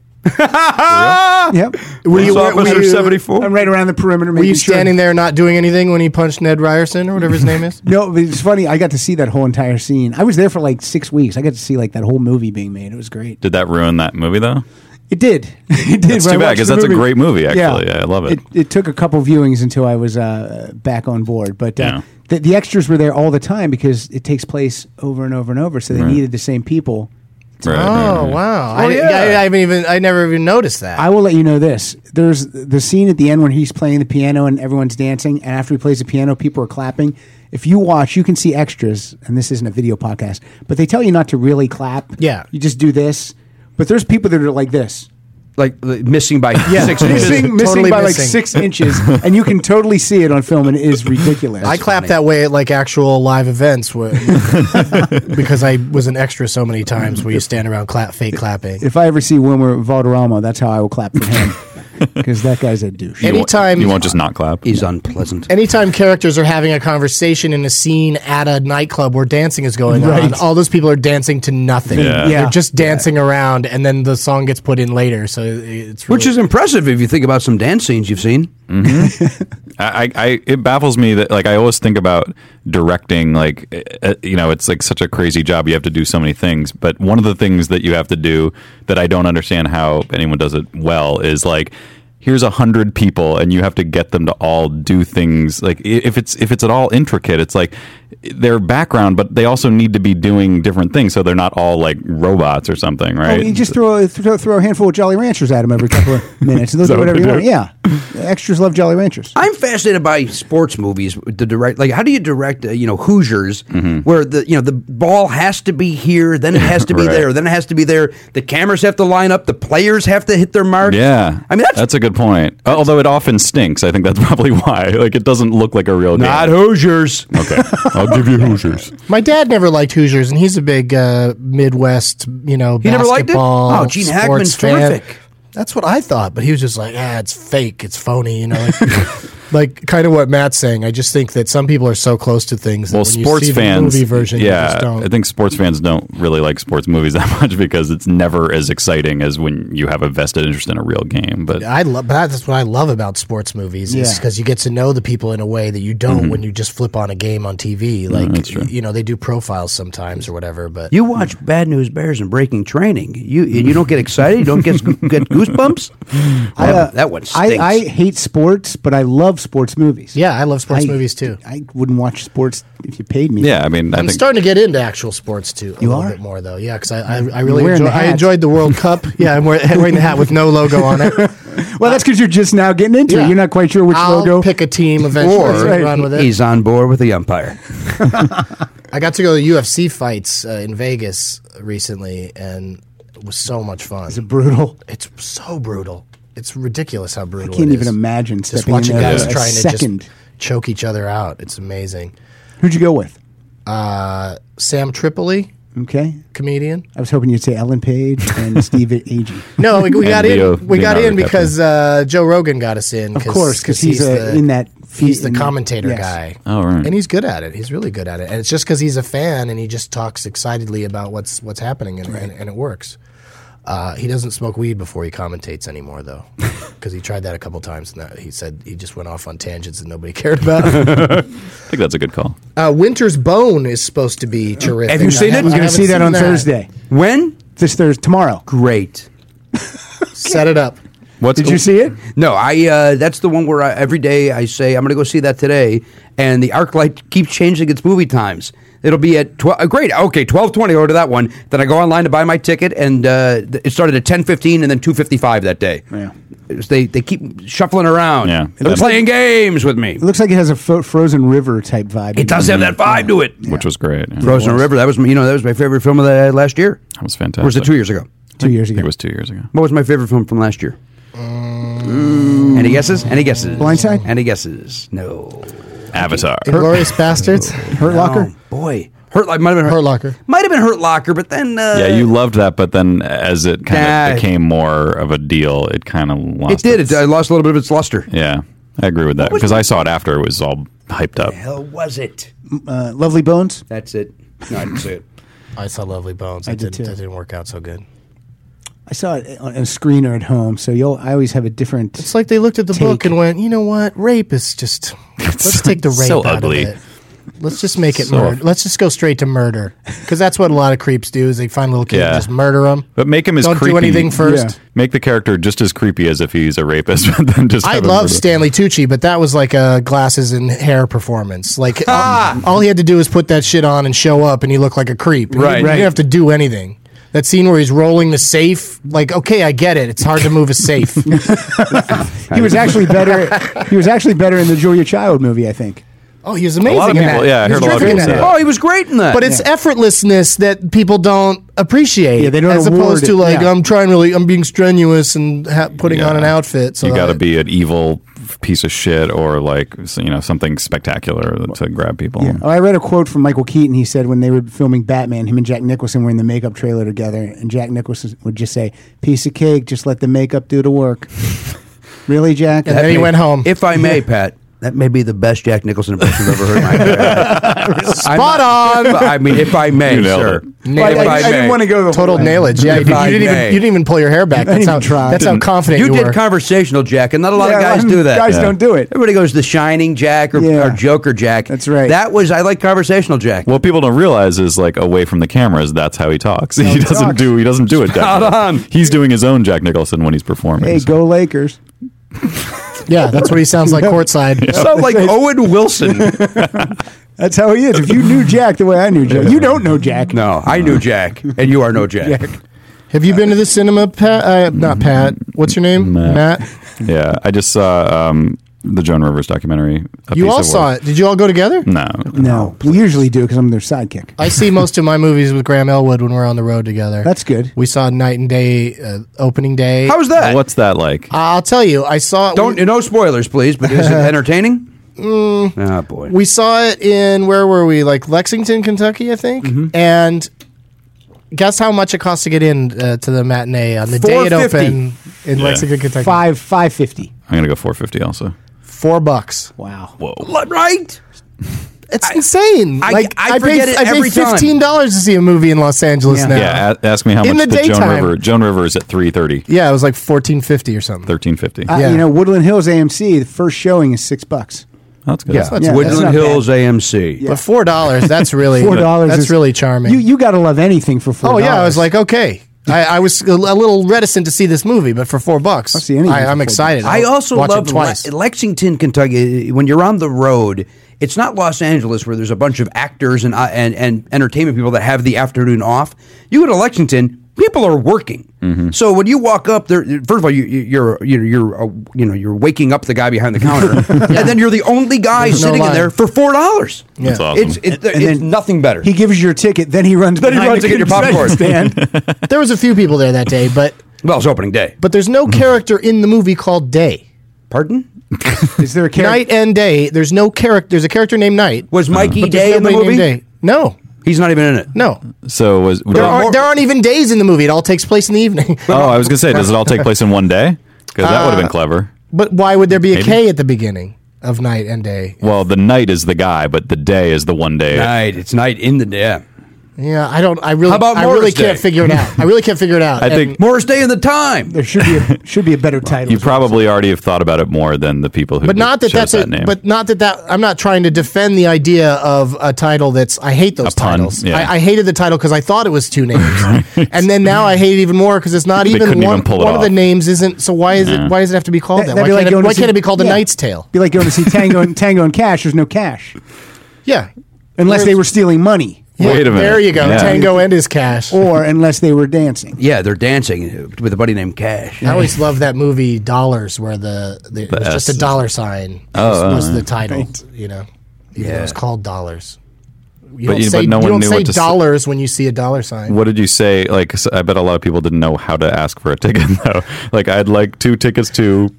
Speaker 8: Yep.
Speaker 6: Were you,
Speaker 7: Police
Speaker 6: were,
Speaker 7: Officer
Speaker 6: were you,
Speaker 7: seventy-four.
Speaker 8: I'm right around the perimeter.
Speaker 6: were you standing there not doing anything when he punched Ned Ryerson or whatever his name is?
Speaker 8: No, but it's funny. I got to see that whole entire scene. I was there for like six weeks. I got to see like that whole movie being made. It was great.
Speaker 9: Did that ruin that movie, though?
Speaker 8: It did. It did.
Speaker 9: That's
Speaker 8: When I
Speaker 9: too bad,
Speaker 8: watched
Speaker 9: 'cause
Speaker 8: the
Speaker 9: that's a great movie, actually. Yeah, I love it.
Speaker 8: it. It took a couple viewings until I was uh, back on board. But uh,
Speaker 9: Yeah.
Speaker 8: the, the extras were there all the time because it takes place over and over and over. So they
Speaker 9: Right.
Speaker 8: needed the same people.
Speaker 9: Right,
Speaker 6: Oh
Speaker 9: right, right.
Speaker 6: wow!
Speaker 7: Oh,
Speaker 6: I,
Speaker 7: yeah.
Speaker 6: I, I haven't even I never even noticed that.
Speaker 8: I will let you know this. There's the scene at the end when he's playing the piano and everyone's dancing, and after he plays the piano, people are clapping. If you watch, you can see extras, and this isn't a video podcast, but they tell you not to really clap.
Speaker 6: Yeah.
Speaker 8: You just do this. But there's people that are like this.
Speaker 7: Like, like missing by six inches.
Speaker 8: Missing, missing
Speaker 6: Totally
Speaker 8: by
Speaker 6: missing.
Speaker 8: like six inches, and you can totally see it on film, and it is ridiculous.
Speaker 6: I clap that way at like actual live events where, because I was an extra so many times where you stand around clap fake clapping.
Speaker 8: If I ever see Wilmer Valderrama, that's how I will clap for him, because that guy's a douche.
Speaker 9: You won't-
Speaker 6: Anytime-
Speaker 9: You won't just not clap.
Speaker 7: He's unpleasant.
Speaker 6: Anytime characters are having a conversation in a scene at a nightclub where dancing is going on,
Speaker 8: Right.
Speaker 6: all those people are dancing to nothing.
Speaker 9: Yeah.
Speaker 8: Yeah.
Speaker 6: They're just dancing around, and then the song gets put in later. So it's really,
Speaker 7: Which is impressive if you think about some dance scenes you've seen.
Speaker 9: I, I it baffles me that like I always think about directing like uh, you know it's like such a crazy job, you have to do so many things, but one of the things that you have to do that I don't understand how anyone does it well is like here's a hundred people and you have to get them to all do things like i- if it's if it's at all intricate, it's like their background, but they also need to be doing different things so they're not all like robots or something,
Speaker 8: Oh,
Speaker 9: right?
Speaker 8: you just throw a, throw, throw a handful of Jolly Ranchers at him every couple of minutes, and they'll
Speaker 9: Is that
Speaker 8: do
Speaker 9: what
Speaker 8: whatever
Speaker 9: they
Speaker 8: you
Speaker 9: do?
Speaker 8: want. Yeah, extras love Jolly Ranchers.
Speaker 7: I'm fascinated by sports movies. The direct, like, how do you direct, uh, you know, Hoosiers, where the you know the ball has to be here, then it has to be
Speaker 9: Right.
Speaker 7: there, then it has to be there. The cameras have to line up, the players have to hit their mark.
Speaker 9: Yeah.
Speaker 7: I mean that's
Speaker 9: That's a good good point. Although it often stinks. I think that's probably why. Like, it doesn't look like a real game.
Speaker 7: Not Hoosiers.
Speaker 9: Okay, I'll give you Hoosiers.
Speaker 6: My dad never liked Hoosiers, and he's a big uh, Midwest, you know,
Speaker 7: He never liked it?
Speaker 6: basketball.
Speaker 7: Oh, Gene Hackman's
Speaker 6: sports fan.
Speaker 7: terrific.
Speaker 6: That's what I thought, but he was just like, ah, it's fake, it's phony, you know, like, like kind of what Matt's saying. I just think that some people are so close to things.
Speaker 9: Well,
Speaker 6: that when
Speaker 9: sports
Speaker 6: you see
Speaker 9: fans,
Speaker 6: the movie version, you
Speaker 9: yeah,
Speaker 6: just don't.
Speaker 9: I think sports fans don't really like sports movies that much because it's never as exciting as when you have a vested interest in a real game. But
Speaker 6: I love, but that's what I love about sports movies is
Speaker 8: Yeah.
Speaker 6: because you get to know the people in a way that you don't
Speaker 9: Mm-hmm.
Speaker 6: when you just flip on a game on T V. Like,
Speaker 9: that's true.
Speaker 6: you know, they do profiles sometimes or whatever, but
Speaker 7: You watch Bad News Bears and Breaking Training. You and you don't get excited. You don't get get goosebumps.
Speaker 8: I,
Speaker 7: that,
Speaker 8: uh,
Speaker 7: that one
Speaker 8: I,
Speaker 7: stinks.
Speaker 8: I hate sports, but I love sports movies.
Speaker 6: yeah, I love sports
Speaker 8: I-
Speaker 6: movies too.
Speaker 8: I wouldn't watch sports if you paid me.
Speaker 9: yeah, I mean, I
Speaker 6: I'm
Speaker 9: think
Speaker 6: starting to get into actual sports too. A
Speaker 8: You
Speaker 6: little
Speaker 8: are?
Speaker 6: bit more though, yeah, because I, I, I really
Speaker 8: wearing
Speaker 6: enjoy,
Speaker 8: the
Speaker 6: I
Speaker 8: hat.
Speaker 6: enjoyed the World Cup. Yeah, I'm wearing, wearing the hat with no logo on it.
Speaker 8: Well, that's because you're just now getting into
Speaker 6: Yeah.
Speaker 8: it. You're not quite sure which
Speaker 6: I'll
Speaker 8: logo.
Speaker 6: pick a team eventually
Speaker 7: Or
Speaker 6: and run with it.
Speaker 7: he's on board with the umpire.
Speaker 6: I got to go to U F C fights uh, in Vegas recently, and it was so much fun.
Speaker 8: Is it brutal?
Speaker 6: It's so brutal. It's ridiculous how brutal.
Speaker 8: I can't
Speaker 6: it
Speaker 8: even
Speaker 6: is.
Speaker 8: imagine
Speaker 6: Just
Speaker 8: stepping in
Speaker 6: watching
Speaker 8: there
Speaker 6: guys
Speaker 8: for a
Speaker 6: trying to
Speaker 8: second.
Speaker 6: just choke each other out. It's amazing.
Speaker 8: Who'd you go with?
Speaker 6: Uh, Sam Tripoli,
Speaker 8: Okay.
Speaker 6: comedian.
Speaker 8: I was hoping you'd say Ellen Page and Steve Agee.
Speaker 6: No, we, we got
Speaker 9: Leo-
Speaker 6: in. We got
Speaker 9: Leonardo
Speaker 6: in because uh, Joe Rogan got us in.
Speaker 8: Of course, because he's, uh, in that feed-
Speaker 6: He's the
Speaker 8: in that-
Speaker 6: commentator
Speaker 8: yes.
Speaker 6: guy.
Speaker 9: Oh, right.
Speaker 6: And he's good at it. He's really good at it. And it's just because he's a fan and he just talks excitedly about what's what's happening, and, and, and it works. Uh, he doesn't smoke weed before he commentates anymore, though, because he tried that a couple times, and that, he said he just went off on tangents that nobody cared about.
Speaker 9: I think that's a good call.
Speaker 6: uh, Winter's Bone is supposed to be terrific.
Speaker 7: Have you seen
Speaker 6: I
Speaker 7: it?
Speaker 6: haven't-
Speaker 8: We're
Speaker 6: I
Speaker 8: going to see
Speaker 6: haven't
Speaker 8: that
Speaker 6: seen
Speaker 8: on Thursday.
Speaker 7: When?
Speaker 8: This Thursday. Tomorrow.
Speaker 7: Great.
Speaker 6: Set it up.
Speaker 9: What's
Speaker 8: Did you see it?
Speaker 7: No, I. Uh, that's the one where I, every day I say I'm going to go see that today, and the ArcLight keeps changing its movie times. It'll be at twelve. Uh, great, okay, twelve twenty. Order that one. Then I go online to buy my ticket, and uh, th- it started at ten fifteen, and then two fifty five that day.
Speaker 8: Yeah.
Speaker 7: It was- they they keep shuffling around.
Speaker 9: Yeah.
Speaker 7: They're playing games with me.
Speaker 8: It looks like it has a fo- Frozen River type vibe.
Speaker 7: It does have that vibe to it.
Speaker 9: Which was great. Yeah.
Speaker 7: Frozen River. That was my- you know that was my favorite film of the last year.
Speaker 9: That was fantastic.
Speaker 7: Or was it two years ago?
Speaker 8: Two years
Speaker 9: I think
Speaker 8: ago.
Speaker 9: it was two years ago.
Speaker 7: What was my favorite film from last year? Any guesses? Any guesses?
Speaker 8: Blindside?
Speaker 7: Any guesses? No.
Speaker 9: Avatar.
Speaker 6: Inglorious Bastards.
Speaker 8: Hurt Locker?
Speaker 7: Oh, boy. Hurt Locker might have been Hurt,
Speaker 6: Hurt Locker.
Speaker 7: Might have been Hurt Locker, but then uh,
Speaker 9: Yeah, you loved that, but then as it kind
Speaker 7: Nah.
Speaker 9: of became more of a deal, it kind of lost.
Speaker 7: it did.
Speaker 9: its-
Speaker 7: It uh, lost a little bit of its luster.
Speaker 9: Yeah, I agree with that
Speaker 7: was
Speaker 9: because
Speaker 7: the-
Speaker 9: I saw it after it was all hyped up.
Speaker 7: Hell was it?
Speaker 8: Uh, Lovely Bones?
Speaker 7: That's it. No, I didn't see it.
Speaker 6: I saw Lovely Bones.
Speaker 8: I
Speaker 6: That
Speaker 8: did
Speaker 6: didn't,
Speaker 8: too.
Speaker 6: that didn't work out so good.
Speaker 8: I saw it on a screener at home, so you'll, I always have a different.
Speaker 6: It's like they looked at the
Speaker 8: Take.
Speaker 6: book and went, you know what? Rape is just. Let's take the rape
Speaker 9: so
Speaker 6: out
Speaker 9: ugly.
Speaker 6: of it. Let's just make it
Speaker 9: So-
Speaker 6: murder. Let's just go straight to murder, because that's what a lot of creeps do. Is they find little kids
Speaker 9: Yeah.
Speaker 6: and just murder them.
Speaker 9: But make him as
Speaker 6: Don't
Speaker 9: creepy.
Speaker 6: do anything first.
Speaker 8: Yeah.
Speaker 9: Make the character just as creepy as if he's a rapist, but then just.
Speaker 6: I
Speaker 9: have him
Speaker 6: love
Speaker 9: murder.
Speaker 6: Stanley Tucci, but that was like a glasses and hair performance. Like all, all he had to do was put that shit on and show up, and he looked like a creep.
Speaker 7: Right.
Speaker 6: He, he
Speaker 7: Right.
Speaker 6: didn't have to do anything. That scene where he's rolling the safe, like, okay, I get it. It's hard to move a safe.
Speaker 8: He was actually better. He was actually better in the Julia Child movie, I think.
Speaker 6: Oh, he was
Speaker 9: A
Speaker 6: amazing
Speaker 9: lot of
Speaker 6: in
Speaker 9: people,
Speaker 6: that.
Speaker 9: yeah, I
Speaker 6: He was
Speaker 9: heard a lot of
Speaker 6: terrific
Speaker 9: people
Speaker 6: in
Speaker 9: say
Speaker 6: that.
Speaker 9: that.
Speaker 7: Oh, he was great in that.
Speaker 6: But it's effortlessness that people don't appreciate.
Speaker 8: Yeah, they don't
Speaker 6: as
Speaker 8: award
Speaker 6: opposed to
Speaker 8: it,
Speaker 6: like
Speaker 8: yeah.
Speaker 6: I'm trying really, I'm being strenuous and ha- putting
Speaker 9: Yeah.
Speaker 6: on an outfit. So
Speaker 9: you got to
Speaker 6: that-
Speaker 9: be an evil piece of shit or like you know something spectacular to grab people.
Speaker 8: Yeah. Oh, I read a quote from Michael Keaton. He said when they were filming Batman, him and Jack Nicholson were in the makeup trailer together, and Jack Nicholson would just say, "Piece of cake, just let the makeup do the work." Really, Jack?
Speaker 6: And then he went home.
Speaker 7: If I may, Pat, that may be the best Jack Nicholson impression I've ever heard in my entire
Speaker 6: Spot on.
Speaker 7: I mean, if I may,
Speaker 9: You nailed
Speaker 7: sir.
Speaker 9: it.
Speaker 8: Well,
Speaker 7: If
Speaker 8: I, I
Speaker 7: may.
Speaker 8: didn't want to go the
Speaker 6: Total
Speaker 8: whole way.
Speaker 6: nailage. Yeah, you,
Speaker 7: If
Speaker 6: did,
Speaker 7: I
Speaker 6: you didn't even
Speaker 7: may.
Speaker 6: you didn't even pull your hair back.
Speaker 8: I didn't
Speaker 6: That's how
Speaker 8: even try.
Speaker 6: that's how
Speaker 8: Didn't-
Speaker 6: confident
Speaker 7: You
Speaker 6: you,
Speaker 7: did
Speaker 6: were.
Speaker 7: conversational Jack, and not a lot of
Speaker 8: Yeah,
Speaker 7: guys
Speaker 8: I'm-
Speaker 7: do that.
Speaker 8: Guys
Speaker 9: Yeah.
Speaker 8: don't do it.
Speaker 7: Everybody goes to Shining Jack or,
Speaker 8: Yeah.
Speaker 7: or Joker Jack.
Speaker 8: That's right.
Speaker 7: That was I like conversational Jack.
Speaker 9: What people don't realize is like away from the cameras, that's how he talks. he
Speaker 8: he
Speaker 9: doesn't
Speaker 8: talks.
Speaker 9: do he doesn't do it.
Speaker 7: Spot
Speaker 9: Jack.
Speaker 7: on.
Speaker 9: He's doing his own Jack Nicholson when he's performing.
Speaker 8: Hey,
Speaker 9: so.
Speaker 8: go Lakers!
Speaker 6: Yeah, that's what he sounds like courtside.
Speaker 7: Sound like Owen Wilson.
Speaker 8: That's how he is. If you knew Jack the way I knew Jack, you don't know Jack.
Speaker 7: No, I knew Jack, and you are no Jack.
Speaker 8: Jack.
Speaker 6: Have you been to the cinema, Pat? Uh, not Pat. What's your name?
Speaker 9: Matt.
Speaker 6: Matt.
Speaker 9: Yeah, I just saw um, The Joan Rivers documentary. A
Speaker 6: You
Speaker 9: piece
Speaker 6: all
Speaker 9: of
Speaker 6: saw
Speaker 9: work.
Speaker 6: it. Did you all go together?
Speaker 9: No.
Speaker 8: No, we usually do because I'm their sidekick.
Speaker 6: I see most of my movies with Graham Elwood when we're on the road together.
Speaker 8: That's good.
Speaker 6: We saw Night and Day uh, opening day.
Speaker 7: How was that?
Speaker 9: What's that like?
Speaker 6: I'll tell you. I saw.
Speaker 7: Don't
Speaker 6: we,
Speaker 7: no spoilers, please. But is it entertaining? Mm. Oh boy.
Speaker 6: we saw it in where were we? Like Lexington, Kentucky, I think.
Speaker 7: Mm-hmm.
Speaker 6: And guess how much it costs to get in uh, to the matinee on the day it
Speaker 7: four fifty.
Speaker 6: opened in
Speaker 9: Yeah.
Speaker 6: Lexington, Kentucky?
Speaker 8: Five five fifty.
Speaker 9: I'm gonna go four fifty also.
Speaker 6: Four bucks.
Speaker 8: Wow.
Speaker 9: Whoa.
Speaker 7: Right?
Speaker 6: It's insane.
Speaker 7: I-
Speaker 6: like
Speaker 7: I
Speaker 6: I,
Speaker 7: forget
Speaker 6: paid,
Speaker 7: it
Speaker 6: I paid
Speaker 7: every time.
Speaker 6: fifteen dollars to see a movie in Los Angeles
Speaker 8: Yeah.
Speaker 6: now.
Speaker 9: Yeah, a- ask me how
Speaker 6: In
Speaker 9: much
Speaker 6: the
Speaker 9: the, Joan
Speaker 6: daytime.
Speaker 9: River. Joan River is at three thirty.
Speaker 6: Yeah, it was like fourteen fifty or something.
Speaker 9: Thirteen fifty.
Speaker 8: Uh,
Speaker 6: Yeah.
Speaker 8: You know, Woodland Hills A M C. The first showing is six bucks.
Speaker 9: That's good.
Speaker 6: Yeah. That's-
Speaker 8: Yeah,
Speaker 7: Woodland
Speaker 8: that's not
Speaker 7: Hills
Speaker 8: bad.
Speaker 7: A M C.
Speaker 6: But four dollars, that's really
Speaker 8: Four dollars.
Speaker 6: That's
Speaker 8: is-
Speaker 6: really charming.
Speaker 8: You you got to love anything for four.
Speaker 6: oh yeah, I was like, okay. I, I was a little reticent to see this movie, but for four bucks,
Speaker 8: I'll see anything
Speaker 6: I,
Speaker 8: for
Speaker 6: I'm
Speaker 8: four
Speaker 6: excited.
Speaker 7: I
Speaker 6: I'll
Speaker 7: also
Speaker 6: watch
Speaker 7: love
Speaker 6: it twice.
Speaker 7: Le- Lexington, Kentucky. When you're on the road, it's not Los Angeles where there's a bunch of actors and uh, and and entertainment people that have the afternoon off. You go to Lexington, people are working.
Speaker 9: Mm-hmm.
Speaker 7: So when you walk up there, first of all, you, you- you're you're you're uh, you know you're waking up the guy behind the counter, and then you're the only guy
Speaker 6: There's no
Speaker 7: sitting in
Speaker 6: line.
Speaker 7: there for four dollars.
Speaker 9: That's awesome.
Speaker 7: It's it,
Speaker 8: And
Speaker 7: it's
Speaker 8: then
Speaker 7: nothing better.
Speaker 8: he gives you your ticket, then he runs.
Speaker 7: Then he
Speaker 8: behind
Speaker 7: runs
Speaker 8: the
Speaker 7: to get your popcorn.
Speaker 8: concession stand.
Speaker 6: There was a few people there that day, but
Speaker 7: well, it's opening day.
Speaker 6: but there's no character in the movie called Day.
Speaker 7: Pardon?
Speaker 8: Is there a character?
Speaker 6: Night and Day. There's no character. There's a character named Night.
Speaker 7: Was Mikey
Speaker 6: but there's
Speaker 7: Day in the
Speaker 6: nobody
Speaker 7: movie?
Speaker 6: named Day. No,
Speaker 7: He's not even in it.
Speaker 6: no.
Speaker 9: So was
Speaker 6: There
Speaker 9: oh,
Speaker 6: aren't, there aren't even days in the movie. It all takes place in the evening.
Speaker 9: I was gonna say, does it all take place in one day? Because that would have been clever.
Speaker 6: But why would there be a
Speaker 9: Maybe.
Speaker 6: K at the beginning of Night and Day?
Speaker 9: Well, the night is the guy, but the day is the one day.
Speaker 7: Night. It's night in the day. Yeah.
Speaker 6: Yeah, I don't. I really.
Speaker 7: How about
Speaker 6: I really
Speaker 7: Morris
Speaker 6: can't
Speaker 7: Day?
Speaker 6: figure it out. I really can't figure it out.
Speaker 9: I
Speaker 6: And-
Speaker 9: think
Speaker 7: Morris Day in the time.
Speaker 8: There should be a, should be a better title.
Speaker 9: you probably already have thought about it more than the people who.
Speaker 6: but not that
Speaker 9: chose
Speaker 6: that's
Speaker 9: that
Speaker 6: a,
Speaker 9: name.
Speaker 6: but not that that I'm not trying to defend the idea of a title that's I hate those
Speaker 9: A pun,
Speaker 6: titles.
Speaker 9: yeah.
Speaker 6: I, I hated the title because I thought it was two names, and then now I hate it even more because it's not
Speaker 9: They
Speaker 6: even
Speaker 9: couldn't
Speaker 6: one.
Speaker 9: even pull it
Speaker 6: one of the
Speaker 9: off.
Speaker 6: names isn't. So why is
Speaker 9: Yeah.
Speaker 6: it? Why does it have to be called
Speaker 8: That-
Speaker 6: that?
Speaker 8: that'd
Speaker 6: Why,
Speaker 8: be like
Speaker 6: can't, it,
Speaker 8: going to
Speaker 6: why
Speaker 8: see-
Speaker 6: can't it be called The
Speaker 8: yeah.
Speaker 6: Knight's Tale?
Speaker 8: Be like going to see Tango and Tango and Cash. There's no cash
Speaker 6: Yeah,
Speaker 8: unless they were stealing money,
Speaker 9: Wait a minute.
Speaker 6: There you go.
Speaker 9: Yeah.
Speaker 6: Tango and his cash.
Speaker 8: or unless they were dancing.
Speaker 7: Yeah, they're dancing with a buddy named Cash.
Speaker 6: I always loved that movie Dollars, where the, the, it was
Speaker 9: S
Speaker 6: just a
Speaker 9: is-
Speaker 6: dollar sign.
Speaker 9: Oh,
Speaker 6: was,
Speaker 9: oh,
Speaker 6: was the
Speaker 9: yeah.
Speaker 6: title, you know. Even though
Speaker 7: Yeah.
Speaker 6: it was called Dollars. You
Speaker 9: But
Speaker 6: don't
Speaker 9: you-
Speaker 6: say,
Speaker 9: but no
Speaker 6: you
Speaker 9: one
Speaker 6: don't
Speaker 9: knew
Speaker 6: say
Speaker 9: what to say.
Speaker 6: dollars when you see a dollar sign.
Speaker 9: What did you say? Like, s- I bet a lot of people didn't know how to ask for a ticket though. Like, I'd like two tickets to.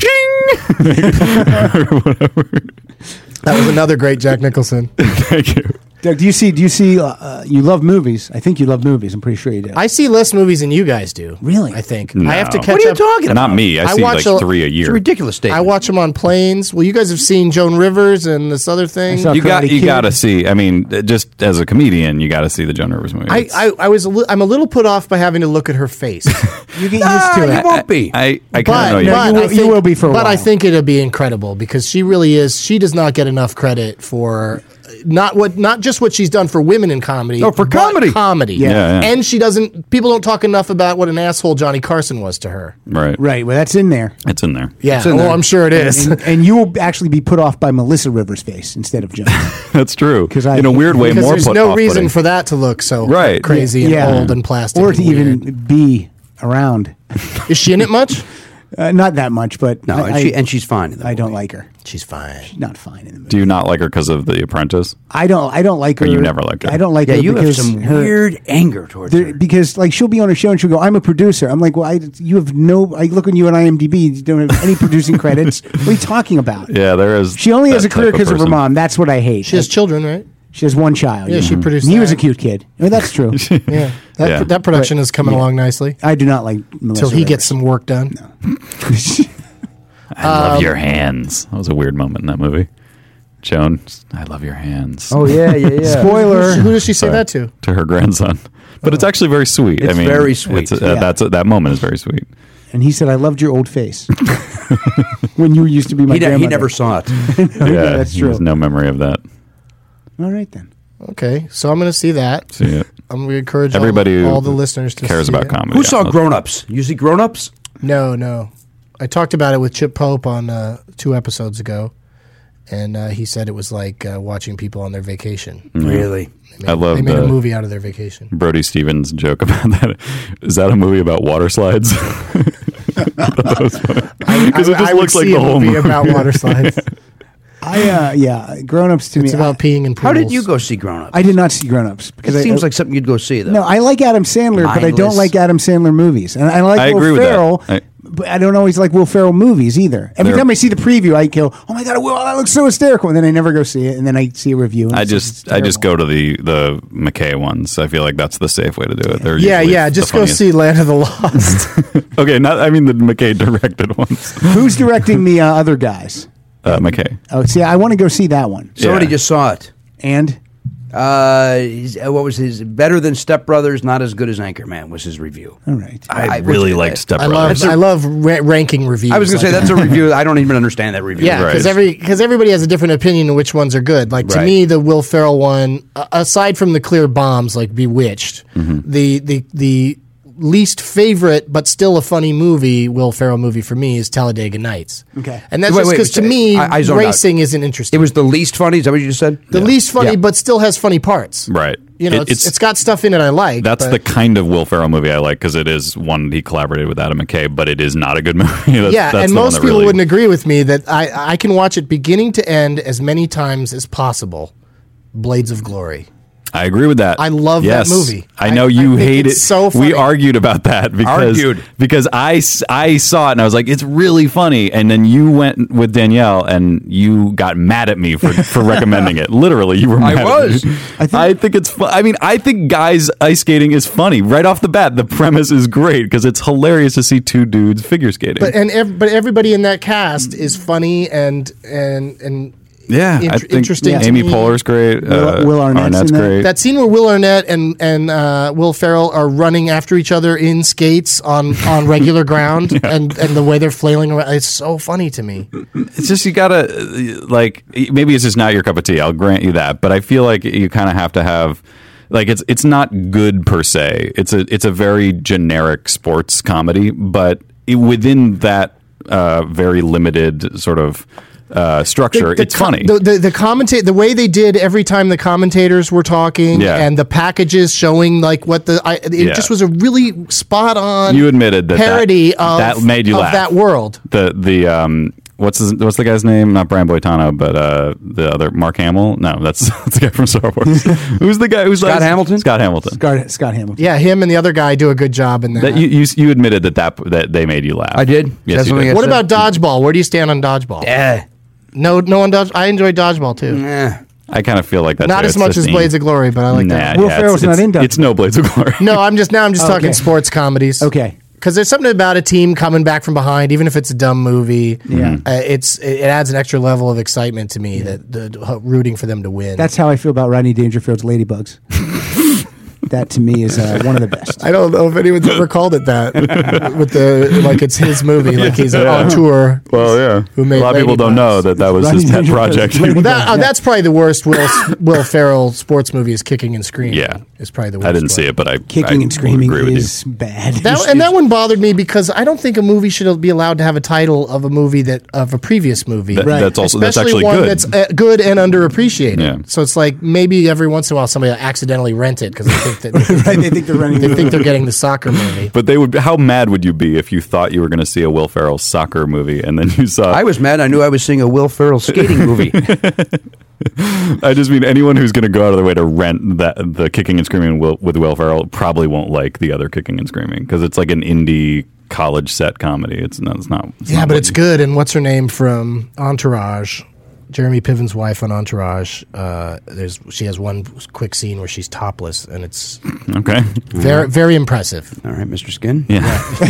Speaker 6: That was another great Jack Nicholson.
Speaker 9: Thank you.
Speaker 8: Doug, do you see? Do you see? Uh, uh, you love movies. I think you love movies. I'm pretty sure you do.
Speaker 6: I see less movies than you guys do.
Speaker 8: Really?
Speaker 6: I think.
Speaker 9: No.
Speaker 6: I have to
Speaker 9: What
Speaker 6: catch
Speaker 7: What are you
Speaker 6: up.
Speaker 7: talking about?
Speaker 9: Not me. I,
Speaker 6: I
Speaker 9: see
Speaker 6: watch
Speaker 9: like
Speaker 6: a-
Speaker 9: three a
Speaker 7: It's
Speaker 9: year.
Speaker 7: a ridiculous statement.
Speaker 6: I watch them on planes. Well, you guys have seen Joan Rivers and this other thing.
Speaker 8: I saw
Speaker 9: You got.
Speaker 8: Karate
Speaker 9: You
Speaker 8: Kid.
Speaker 9: got to see. I mean, just as a comedian, you got to see the Joan Rivers movie.
Speaker 6: I,
Speaker 9: It's-
Speaker 6: I, I was a li- I'm a little put off by having to look at her face.
Speaker 8: you get
Speaker 7: Ah,
Speaker 8: used to
Speaker 7: you
Speaker 8: it.
Speaker 7: won't be.
Speaker 9: I. I kind
Speaker 6: But,
Speaker 9: of know you.
Speaker 8: no,
Speaker 6: but
Speaker 8: you will-
Speaker 6: I think,
Speaker 8: you will be for a
Speaker 6: But I
Speaker 8: while.
Speaker 6: think it'll be incredible because she really is. She does not get enough credit for not what not just what she's done for women in comedy.
Speaker 7: No, for
Speaker 6: but
Speaker 7: comedy.
Speaker 6: comedy.
Speaker 8: Yeah.
Speaker 9: Yeah, yeah.
Speaker 6: And she doesn't. People don't talk enough about what an asshole Johnny Carson was to her.
Speaker 9: Right.
Speaker 8: Right. Well, that's in there.
Speaker 9: It's in there.
Speaker 6: Yeah.
Speaker 7: in
Speaker 6: Oh,
Speaker 7: there.
Speaker 6: I'm sure it is.
Speaker 8: And, and you will actually be put off by Melissa Rivers' face instead of John.
Speaker 9: That's true.
Speaker 8: 'Cause I-
Speaker 9: in a weird way,
Speaker 6: because
Speaker 9: more
Speaker 6: there's
Speaker 9: put
Speaker 6: no
Speaker 9: off-putting.
Speaker 6: reason for that to look so
Speaker 9: Right.
Speaker 6: crazy
Speaker 8: Yeah.
Speaker 6: and old and plastic.
Speaker 8: or to
Speaker 6: and weird.
Speaker 8: even be around.
Speaker 6: Is she in it much?
Speaker 8: Uh, not that much, but
Speaker 7: No,
Speaker 8: I,
Speaker 7: and, she, and she's fine. In the
Speaker 8: I don't
Speaker 7: movie.
Speaker 8: like her.
Speaker 6: She's fine.
Speaker 8: Not fine in the movie.
Speaker 9: Do you not like her because of The Apprentice?
Speaker 8: I don't. I don't like her.
Speaker 9: Or you never liked her?
Speaker 8: I don't like
Speaker 7: Yeah,
Speaker 8: her
Speaker 7: you have
Speaker 8: because
Speaker 7: some
Speaker 8: her,
Speaker 7: weird anger towards
Speaker 8: there-
Speaker 7: her.
Speaker 8: because like she'll be on a show and she'll go, "I'm a producer." I'm like, "Well, I, you have no." I look on you on IMDb. You don't have any producing credits. What are you talking about?
Speaker 9: Yeah, there is.
Speaker 8: She only has
Speaker 9: that
Speaker 8: a career
Speaker 9: type
Speaker 8: because of her
Speaker 9: person.
Speaker 8: mom. That's what I hate.
Speaker 6: She has children, right?
Speaker 8: She has one child.
Speaker 6: Yeah, she produced
Speaker 8: And he was a
Speaker 6: that.
Speaker 8: cute kid. I mean, that's true.
Speaker 6: Yeah. That,
Speaker 9: Yeah.
Speaker 6: that production is coming along nicely
Speaker 8: I do not like Melissa
Speaker 6: until he
Speaker 8: Rivers.
Speaker 6: gets some work done.
Speaker 9: I love your hands. That was a weird moment in that movie. Joan, I love your hands.
Speaker 7: Oh yeah, yeah, yeah.
Speaker 8: Spoiler.
Speaker 6: Who does she say
Speaker 9: Sorry.
Speaker 6: that to?
Speaker 9: To her grandson, but it's actually very sweet. I
Speaker 7: It's
Speaker 9: mean,
Speaker 7: very sweet.
Speaker 9: It's, uh,
Speaker 8: Yeah.
Speaker 9: That's that moment is very sweet.
Speaker 8: And he said, "I loved your old face when you used to be my
Speaker 7: He, ne-
Speaker 8: grandmother."
Speaker 7: he never saw it.
Speaker 8: yeah, that's
Speaker 9: he
Speaker 8: true.
Speaker 9: has no memory of that.
Speaker 8: All right then.
Speaker 6: Okay, so I'm going to see that.
Speaker 9: See it.
Speaker 6: I'm going to encourage
Speaker 9: Everybody
Speaker 6: all,
Speaker 9: who
Speaker 6: all the listeners to
Speaker 9: cares
Speaker 6: see
Speaker 9: about
Speaker 6: it.
Speaker 9: comedy.
Speaker 7: Who saw
Speaker 9: Yeah.
Speaker 7: Grown Ups? You see Grown Ups?
Speaker 6: No, no. I talked about it with Chip Pope on uh, two episodes ago, and uh, he said it was like uh, watching people on their vacation.
Speaker 7: Really?
Speaker 6: They made,
Speaker 9: I love
Speaker 6: They made
Speaker 9: the-
Speaker 6: a movie out of their vacation.
Speaker 9: Brody Stevens joke about that. Is that a movie about water slides? Because it just
Speaker 6: I would
Speaker 9: looks like
Speaker 6: see
Speaker 9: the
Speaker 6: a
Speaker 9: whole
Speaker 6: movie
Speaker 9: movie.
Speaker 6: about water slides.
Speaker 8: I uh, yeah, Grown Ups to
Speaker 6: It's
Speaker 8: me.
Speaker 6: about
Speaker 8: I,
Speaker 6: peeing in pools.
Speaker 7: How did you go see Grown Ups?
Speaker 8: I did not see Grown Ups
Speaker 7: It
Speaker 8: because I,
Speaker 7: seems like something you'd go see, though.
Speaker 8: no. I like Adam Sandler, but I don't
Speaker 7: Mindless.
Speaker 8: like Adam Sandler movies, and I like
Speaker 9: I
Speaker 8: Will
Speaker 9: agree with that.
Speaker 8: Ferrell.
Speaker 9: I-
Speaker 8: But I don't always like Will Ferrell movies either. Every
Speaker 9: They're-
Speaker 8: time I see the preview, I go, "Oh my god, Will, that looks so hysterical!" And then I never go see it, and then I see a review. And
Speaker 9: I
Speaker 8: it's
Speaker 9: just
Speaker 8: it's
Speaker 9: I just
Speaker 8: terrible.
Speaker 9: go to the the McKay ones. I feel like that's the safe way to do it. They're
Speaker 6: Yeah,
Speaker 9: usually
Speaker 6: yeah.
Speaker 9: the
Speaker 6: Just go
Speaker 9: funniest.
Speaker 6: see Land of the Lost.
Speaker 9: Okay, not I mean the McKay directed ones.
Speaker 8: Who's directing the uh, other guys?
Speaker 9: Uh, McKay.
Speaker 8: Oh, see, I want to go see that one.
Speaker 7: Somebody
Speaker 9: Yeah.
Speaker 7: just saw it.
Speaker 8: And
Speaker 7: Uh, he's- uh, what was his? Better than Step Brothers, not as good as Anchorman was his review.
Speaker 8: all right,
Speaker 9: I,
Speaker 7: I-
Speaker 9: really
Speaker 7: which-
Speaker 9: liked Step
Speaker 6: I
Speaker 9: Brothers.
Speaker 6: love I love ra- ranking reviews.
Speaker 7: I was going to
Speaker 6: like
Speaker 7: say
Speaker 6: that.
Speaker 7: that's a review. I don't even understand that review.
Speaker 6: Yeah,
Speaker 9: Right.
Speaker 6: because every because everybody has a different opinion of which ones are good. Like to
Speaker 7: Right.
Speaker 6: me, the Will Ferrell one, uh, aside from the clear bombs like Bewitched,
Speaker 9: Mm-hmm.
Speaker 6: the the the least favorite but still a funny movie Will Ferrell movie for me is Talladega Nights.
Speaker 8: Okay.
Speaker 6: and that's
Speaker 7: Wait,
Speaker 6: just
Speaker 7: wait,
Speaker 6: because to
Speaker 7: wait,
Speaker 6: me
Speaker 7: I- I zoned out.
Speaker 6: racing isn't interesting.
Speaker 7: It was the least funny. Is that what you just said?
Speaker 6: the least funny,
Speaker 7: Yeah.
Speaker 6: but still has funny parts.
Speaker 9: Right.
Speaker 6: You know,
Speaker 9: It-
Speaker 6: it's, it's got stuff in it I like.
Speaker 9: That's
Speaker 6: but-
Speaker 9: the kind of Will Ferrell movie I like because it is one he collaborated with Adam McKay, but it is not a good movie. That's,
Speaker 6: yeah,
Speaker 9: that's
Speaker 6: and
Speaker 9: the one
Speaker 6: most
Speaker 9: that
Speaker 6: people
Speaker 9: really-
Speaker 6: wouldn't agree with me that I I can watch it beginning to end as many times as possible. Blades of Glory.
Speaker 9: I agree with that.
Speaker 6: I love
Speaker 9: Yes.
Speaker 6: that movie.
Speaker 9: I know
Speaker 6: I-
Speaker 9: you
Speaker 6: I think
Speaker 9: hate
Speaker 6: it's
Speaker 9: it.
Speaker 6: so funny.
Speaker 9: We argued about that because
Speaker 7: Argued.
Speaker 9: because I, s- I saw it and I was like, it's really funny. And then you went with Danielle and you got mad at me for, for recommending it. Literally, you were
Speaker 7: I
Speaker 9: mad
Speaker 7: was.
Speaker 9: At me.
Speaker 8: I think-
Speaker 9: I think it's fun. I mean, I think guys ice skating is funny right off the bat. The premise is great because it's hilarious to see two dudes figure skating.
Speaker 6: But and ev- but everybody in that cast is funny and and and
Speaker 9: yeah,
Speaker 6: int-
Speaker 9: I think
Speaker 6: interesting. to
Speaker 9: Amy
Speaker 6: me.
Speaker 9: Poehler's great.
Speaker 8: Will-
Speaker 9: uh,
Speaker 8: Will Arnett's
Speaker 9: Arnett's
Speaker 8: in that.
Speaker 9: great.
Speaker 6: That scene where Will Arnett and and uh, Will Ferrell are running after each other in skates on, on regular ground, and, and the way they're flailing around, it's so funny to me.
Speaker 9: It's just you gotta uh, like maybe it's just not your cup of tea. I'll grant you that, but I feel like you kind of have to have like it's it's not good per se. It's a it's a very generic sports comedy, but it, within that uh, very limited sort of uh, structure,
Speaker 6: The- the
Speaker 9: it's
Speaker 6: co-
Speaker 9: funny.
Speaker 6: The the, the commentate the way they did every time the commentators were talking,
Speaker 9: Yeah.
Speaker 6: and the packages showing like what the I, it
Speaker 9: Yeah.
Speaker 6: just was a really spot on.
Speaker 9: You admitted that
Speaker 6: parody
Speaker 9: that,
Speaker 6: of
Speaker 9: that made you
Speaker 6: of
Speaker 9: laugh.
Speaker 6: that world.
Speaker 9: The the um. What's his, what's the guy's name? Not Brian Boitano, but uh, the other Mark Hamill. No, that's, that's the guy from Star Wars. Who's the guy? Who's
Speaker 7: Scott
Speaker 9: like,
Speaker 7: Hamilton?
Speaker 9: Scott Hamilton.
Speaker 8: Scott, Scott Hamilton.
Speaker 6: Yeah, him and the other guy do a good job in that.
Speaker 9: That you, you you admitted that, that that they made you laugh.
Speaker 7: I did.
Speaker 9: Yes,
Speaker 7: That's
Speaker 9: you
Speaker 7: something
Speaker 9: did.
Speaker 7: I
Speaker 6: what
Speaker 7: said.
Speaker 6: about dodgeball? Where do you stand on dodgeball?
Speaker 7: Yeah.
Speaker 6: No, no one does. I enjoy dodgeball too.
Speaker 7: Eh.
Speaker 9: I kind of feel like that.
Speaker 6: Not
Speaker 9: too.
Speaker 6: as
Speaker 9: It's
Speaker 6: much
Speaker 9: just
Speaker 6: as
Speaker 9: the-
Speaker 6: Blades of Glory, but I like
Speaker 9: Nah,
Speaker 6: that.
Speaker 8: Will
Speaker 9: yeah,
Speaker 8: Ferrell's
Speaker 9: it's,
Speaker 8: not in
Speaker 9: it's, it's no Blades of Glory.
Speaker 6: No, I'm just now. I'm just
Speaker 8: Okay.
Speaker 6: talking sports comedies.
Speaker 8: Okay.
Speaker 6: Because there's something about a team coming back from behind, even if it's a dumb movie.
Speaker 8: Yeah.
Speaker 6: uh, it's it adds an extra level of excitement to me that the, rooting for them to win.
Speaker 8: That's how I feel about Rodney Dangerfield's Ladybugs. That to me is uh, one of the best.
Speaker 6: I don't know if anyone's ever called it that with the like it's his movie, like he's
Speaker 9: Yeah.
Speaker 6: on tour.
Speaker 9: Well, yeah.
Speaker 6: Who made
Speaker 9: a lot of people don't
Speaker 6: Ladybugs.
Speaker 9: know that that was his
Speaker 8: Rodney
Speaker 9: pet
Speaker 8: Dangerfield's
Speaker 9: project.
Speaker 8: Ladybugs.
Speaker 6: Well, that, uh,
Speaker 8: Yeah.
Speaker 6: that's probably the worst Will Will Ferrell sports movie is Kicking and Screaming.
Speaker 9: Yeah.
Speaker 6: is probably the worst.
Speaker 9: I didn't see
Speaker 6: one.
Speaker 9: it, but I
Speaker 8: Kicking
Speaker 9: I
Speaker 8: and
Speaker 9: would
Speaker 8: screaming
Speaker 9: agree with you.
Speaker 8: is bad.
Speaker 6: That, and that one bothered me because I don't think a movie should be allowed to have a title of a movie that of a previous movie.
Speaker 9: That-
Speaker 8: Right.
Speaker 9: That's also that's
Speaker 6: Especially
Speaker 9: actually
Speaker 6: one
Speaker 9: good.
Speaker 6: that's uh, good and underappreciated.
Speaker 9: Yeah.
Speaker 6: So it's like maybe every once in a while somebody will accidentally rent it because they think that
Speaker 8: Right, they think they're running.
Speaker 6: they think they're getting the soccer movie.
Speaker 9: But they would. How mad would you be if you thought you were going to see a Will Ferrell soccer movie and then you saw?
Speaker 7: I was mad. I knew I was seeing a Will Ferrell skating movie.
Speaker 9: I just mean anyone who's going to go out of their way to rent that the Kicking and Screaming Will, with Will Ferrell probably won't like the other Kicking and Screaming because it's like an indie college set comedy. It's not. It's not. It's
Speaker 6: Yeah,
Speaker 9: not
Speaker 6: but
Speaker 9: what
Speaker 6: it's
Speaker 9: you-
Speaker 6: good. And what's her name from Entourage? Jeremy Piven's wife on Entourage. Uh, there's she has one quick scene where she's topless, and it's
Speaker 9: Okay.
Speaker 6: very very impressive.
Speaker 7: All right, Mister Skin.
Speaker 9: Yeah.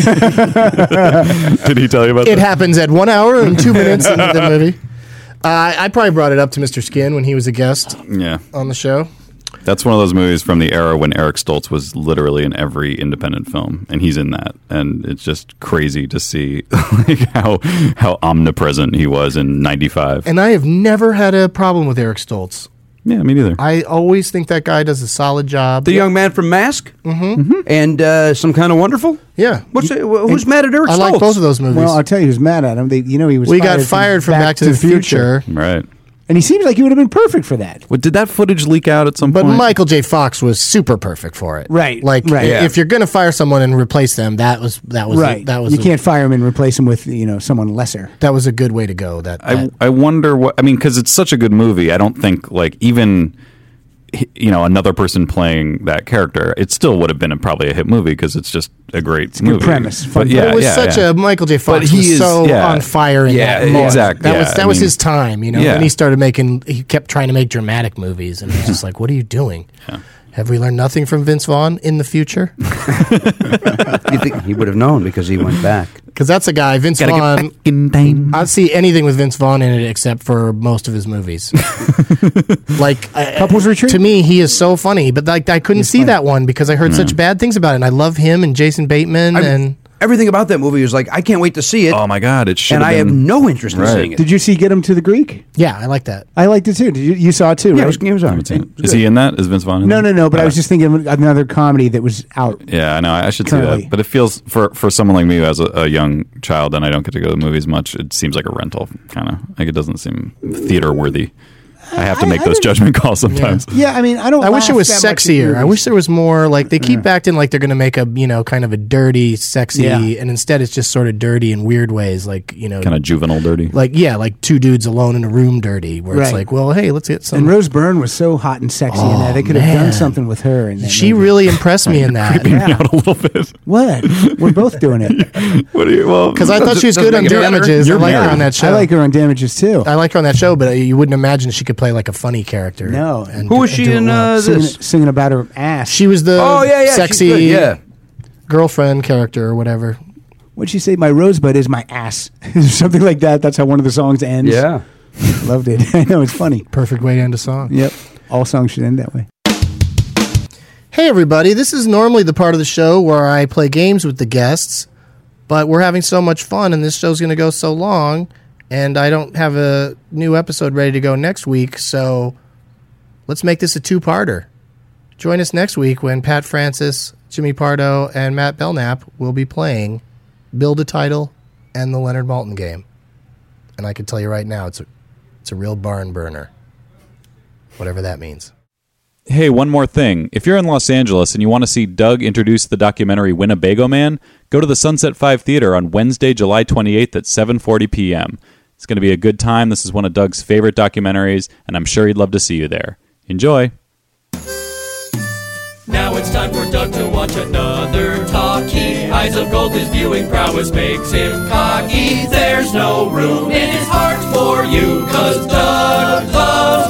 Speaker 9: Did he tell you about
Speaker 6: It
Speaker 9: that?
Speaker 6: happens at one hour and two minutes into the movie. Uh, I probably brought it up to Mister Skin when he was a guest
Speaker 9: Yeah.
Speaker 6: on the show.
Speaker 9: That's one of those movies from the era when Eric Stoltz was literally in every independent film, and he's in that, and it's just crazy to see like how how omnipresent he was in ninety-five.
Speaker 6: And I have never had a problem with Eric Stoltz.
Speaker 9: Yeah, me neither.
Speaker 6: I always think that guy does a solid job.
Speaker 7: The young man from Mask, mm-hmm. and uh, Some Kind of Wonderful.
Speaker 6: Yeah.
Speaker 7: What's it, wh- who's mad at Eric
Speaker 6: I like
Speaker 7: Stoltz?
Speaker 6: both of those movies.
Speaker 8: Well, I'll tell you who's mad at him. They, you know, he was
Speaker 6: we got fired from Back, to the, Future.
Speaker 9: Right.
Speaker 8: And he seems like he would have been perfect for that.
Speaker 9: What, did that footage leak out at some
Speaker 6: But
Speaker 9: point?
Speaker 6: Michael J. Fox was super perfect for it.
Speaker 8: Right,
Speaker 6: Like,
Speaker 8: right.
Speaker 6: i-
Speaker 8: Yeah.
Speaker 6: if you're going to fire someone and replace them, that was that was
Speaker 8: Right.
Speaker 6: that was
Speaker 8: you
Speaker 6: a,
Speaker 8: can't fire him and replace him with, you know, someone lesser.
Speaker 6: that was a good way to go. That,
Speaker 9: I,
Speaker 6: that
Speaker 9: I wonder what I mean because it's such a good movie. I don't think like even you know another person playing that character, it still would have been a, probably a hit movie because it's just a great
Speaker 8: a good
Speaker 9: movie.
Speaker 8: premise, fun
Speaker 9: But yeah,
Speaker 6: it was
Speaker 9: yeah,
Speaker 6: such
Speaker 9: yeah.
Speaker 6: a Michael J. Fox
Speaker 9: But he
Speaker 6: was
Speaker 9: is-
Speaker 6: so
Speaker 9: yeah.
Speaker 6: on fire in
Speaker 9: Yeah,
Speaker 6: that moment.
Speaker 9: exactly,
Speaker 6: That
Speaker 9: yeah,
Speaker 6: was that
Speaker 9: I
Speaker 6: was
Speaker 9: mean-
Speaker 6: his time, you know.
Speaker 9: Yeah.
Speaker 6: And he started making. He kept trying to make dramatic movies, and it was just like, what are you doing?
Speaker 9: Yeah.
Speaker 6: Have we learned nothing from Vince Vaughn in the future?
Speaker 7: You think he would have known because he went back?
Speaker 6: Because that's a guy, Vince
Speaker 9: Gotta
Speaker 6: Vaughn.
Speaker 9: get back in time.
Speaker 6: I'd see anything with Vince Vaughn in it except for most of his movies. like I-
Speaker 8: Couples Retreat?
Speaker 6: To me, he is so funny, but like I couldn't see
Speaker 8: funny.
Speaker 6: that one because I heard such bad things about it. And I love him and Jason Bateman,
Speaker 7: I-
Speaker 6: and
Speaker 7: Everything about that movie was like, I can't wait to see it.
Speaker 9: Oh my god, it should.
Speaker 7: and I have
Speaker 9: been,
Speaker 7: no interest in
Speaker 9: Right.
Speaker 7: seeing it.
Speaker 8: Did you see Get Him to the Greek?
Speaker 6: yeah, I like that.
Speaker 8: I liked it too. Did you, you saw it too,
Speaker 7: Yeah,
Speaker 8: right?
Speaker 7: it was, it was
Speaker 9: I
Speaker 7: all
Speaker 9: haven't
Speaker 7: right.
Speaker 9: seen it. Is he in that? Is Vince Vaughn in
Speaker 8: no,
Speaker 9: that?
Speaker 8: no, no. But I
Speaker 9: Yeah.
Speaker 8: was just thinking of another comedy that was out.
Speaker 9: Yeah, I know. I should see
Speaker 8: Currently.
Speaker 9: that. But it feels for for someone like me who has a, a young child and I don't get to go to the movies much. It seems like a rental, kind of like it doesn't seem theater worthy. I have to
Speaker 8: I-
Speaker 9: make
Speaker 8: I
Speaker 9: those
Speaker 8: didn't-
Speaker 9: judgment calls sometimes.
Speaker 8: Yeah, I mean, I don't.
Speaker 6: I wish it
Speaker 8: laugh
Speaker 6: was
Speaker 8: that much at
Speaker 6: sexier. I
Speaker 8: movies.
Speaker 6: wish there was more. Like they keep acting like they're going to make a you know kind of a dirty, sexy,
Speaker 8: Yeah.
Speaker 6: and instead it's just sort of dirty in weird ways. Like you know,
Speaker 9: Kind of juvenile dirty.
Speaker 6: like yeah, like two dudes alone in a room, dirty. Where it's
Speaker 8: Right.
Speaker 6: like, well, hey, let's get some.
Speaker 8: And Rose Byrne was so hot and sexy in that. They could have
Speaker 6: man.
Speaker 8: done something with her. In that
Speaker 6: she
Speaker 8: movie.
Speaker 6: really impressed me in that.
Speaker 9: Creeping me out a little bit.
Speaker 8: What? We're both doing it.
Speaker 9: What do you? Well,
Speaker 6: Because I thought she was
Speaker 7: Doesn't
Speaker 6: good on
Speaker 7: make it better.
Speaker 6: Damages. I
Speaker 9: You're
Speaker 6: like her
Speaker 9: married.
Speaker 6: on that show.
Speaker 8: I like her on Damages too.
Speaker 6: I like her on that show, but you wouldn't imagine she could play like a funny character.
Speaker 8: No.
Speaker 6: and
Speaker 7: Who
Speaker 6: do-
Speaker 7: was
Speaker 6: and
Speaker 7: she
Speaker 6: do it
Speaker 7: in
Speaker 6: well.
Speaker 7: uh,
Speaker 8: singing,
Speaker 7: this?
Speaker 8: singing about her ass.
Speaker 6: She was the
Speaker 7: Oh, yeah, yeah. she's
Speaker 6: sexy
Speaker 7: good, Yeah.
Speaker 6: girlfriend character or whatever.
Speaker 8: What'd she say? My rosebud is my ass. Something like that. That's how one of the songs ends.
Speaker 7: Yeah.
Speaker 8: Loved it. I know, it's funny.
Speaker 6: Perfect way to end a song.
Speaker 8: Yep. All songs should end that way.
Speaker 6: Hey, everybody. This is normally the part of the show where I play games with the guests, but we're having so much fun, and this show's going to go so long, and I don't have a new episode ready to go next week, so let's make this a two-parter. Join us next week when Pat Francis, Jimmy Pardo, and Matt Belknap will be playing Build a Title and the Leonard Maltin game. And I can tell you right now, it's a, it's a real barn burner, whatever that means.
Speaker 10: Hey, one more thing. If you're in Los Angeles and you want to see Doug introduce the documentary Winnebago Man, go to the Sunset five Theater on Wednesday, July twenty-eighth at seven forty p.m. It's going to be a good time. This is one of Doug's favorite documentaries, and I'm sure he'd love to see you there. Enjoy.
Speaker 5: Now it's time for Doug to watch another talkie. Eyes of gold, his viewing prowess makes him cocky. There's no room in his heart for you, 'cause Doug loves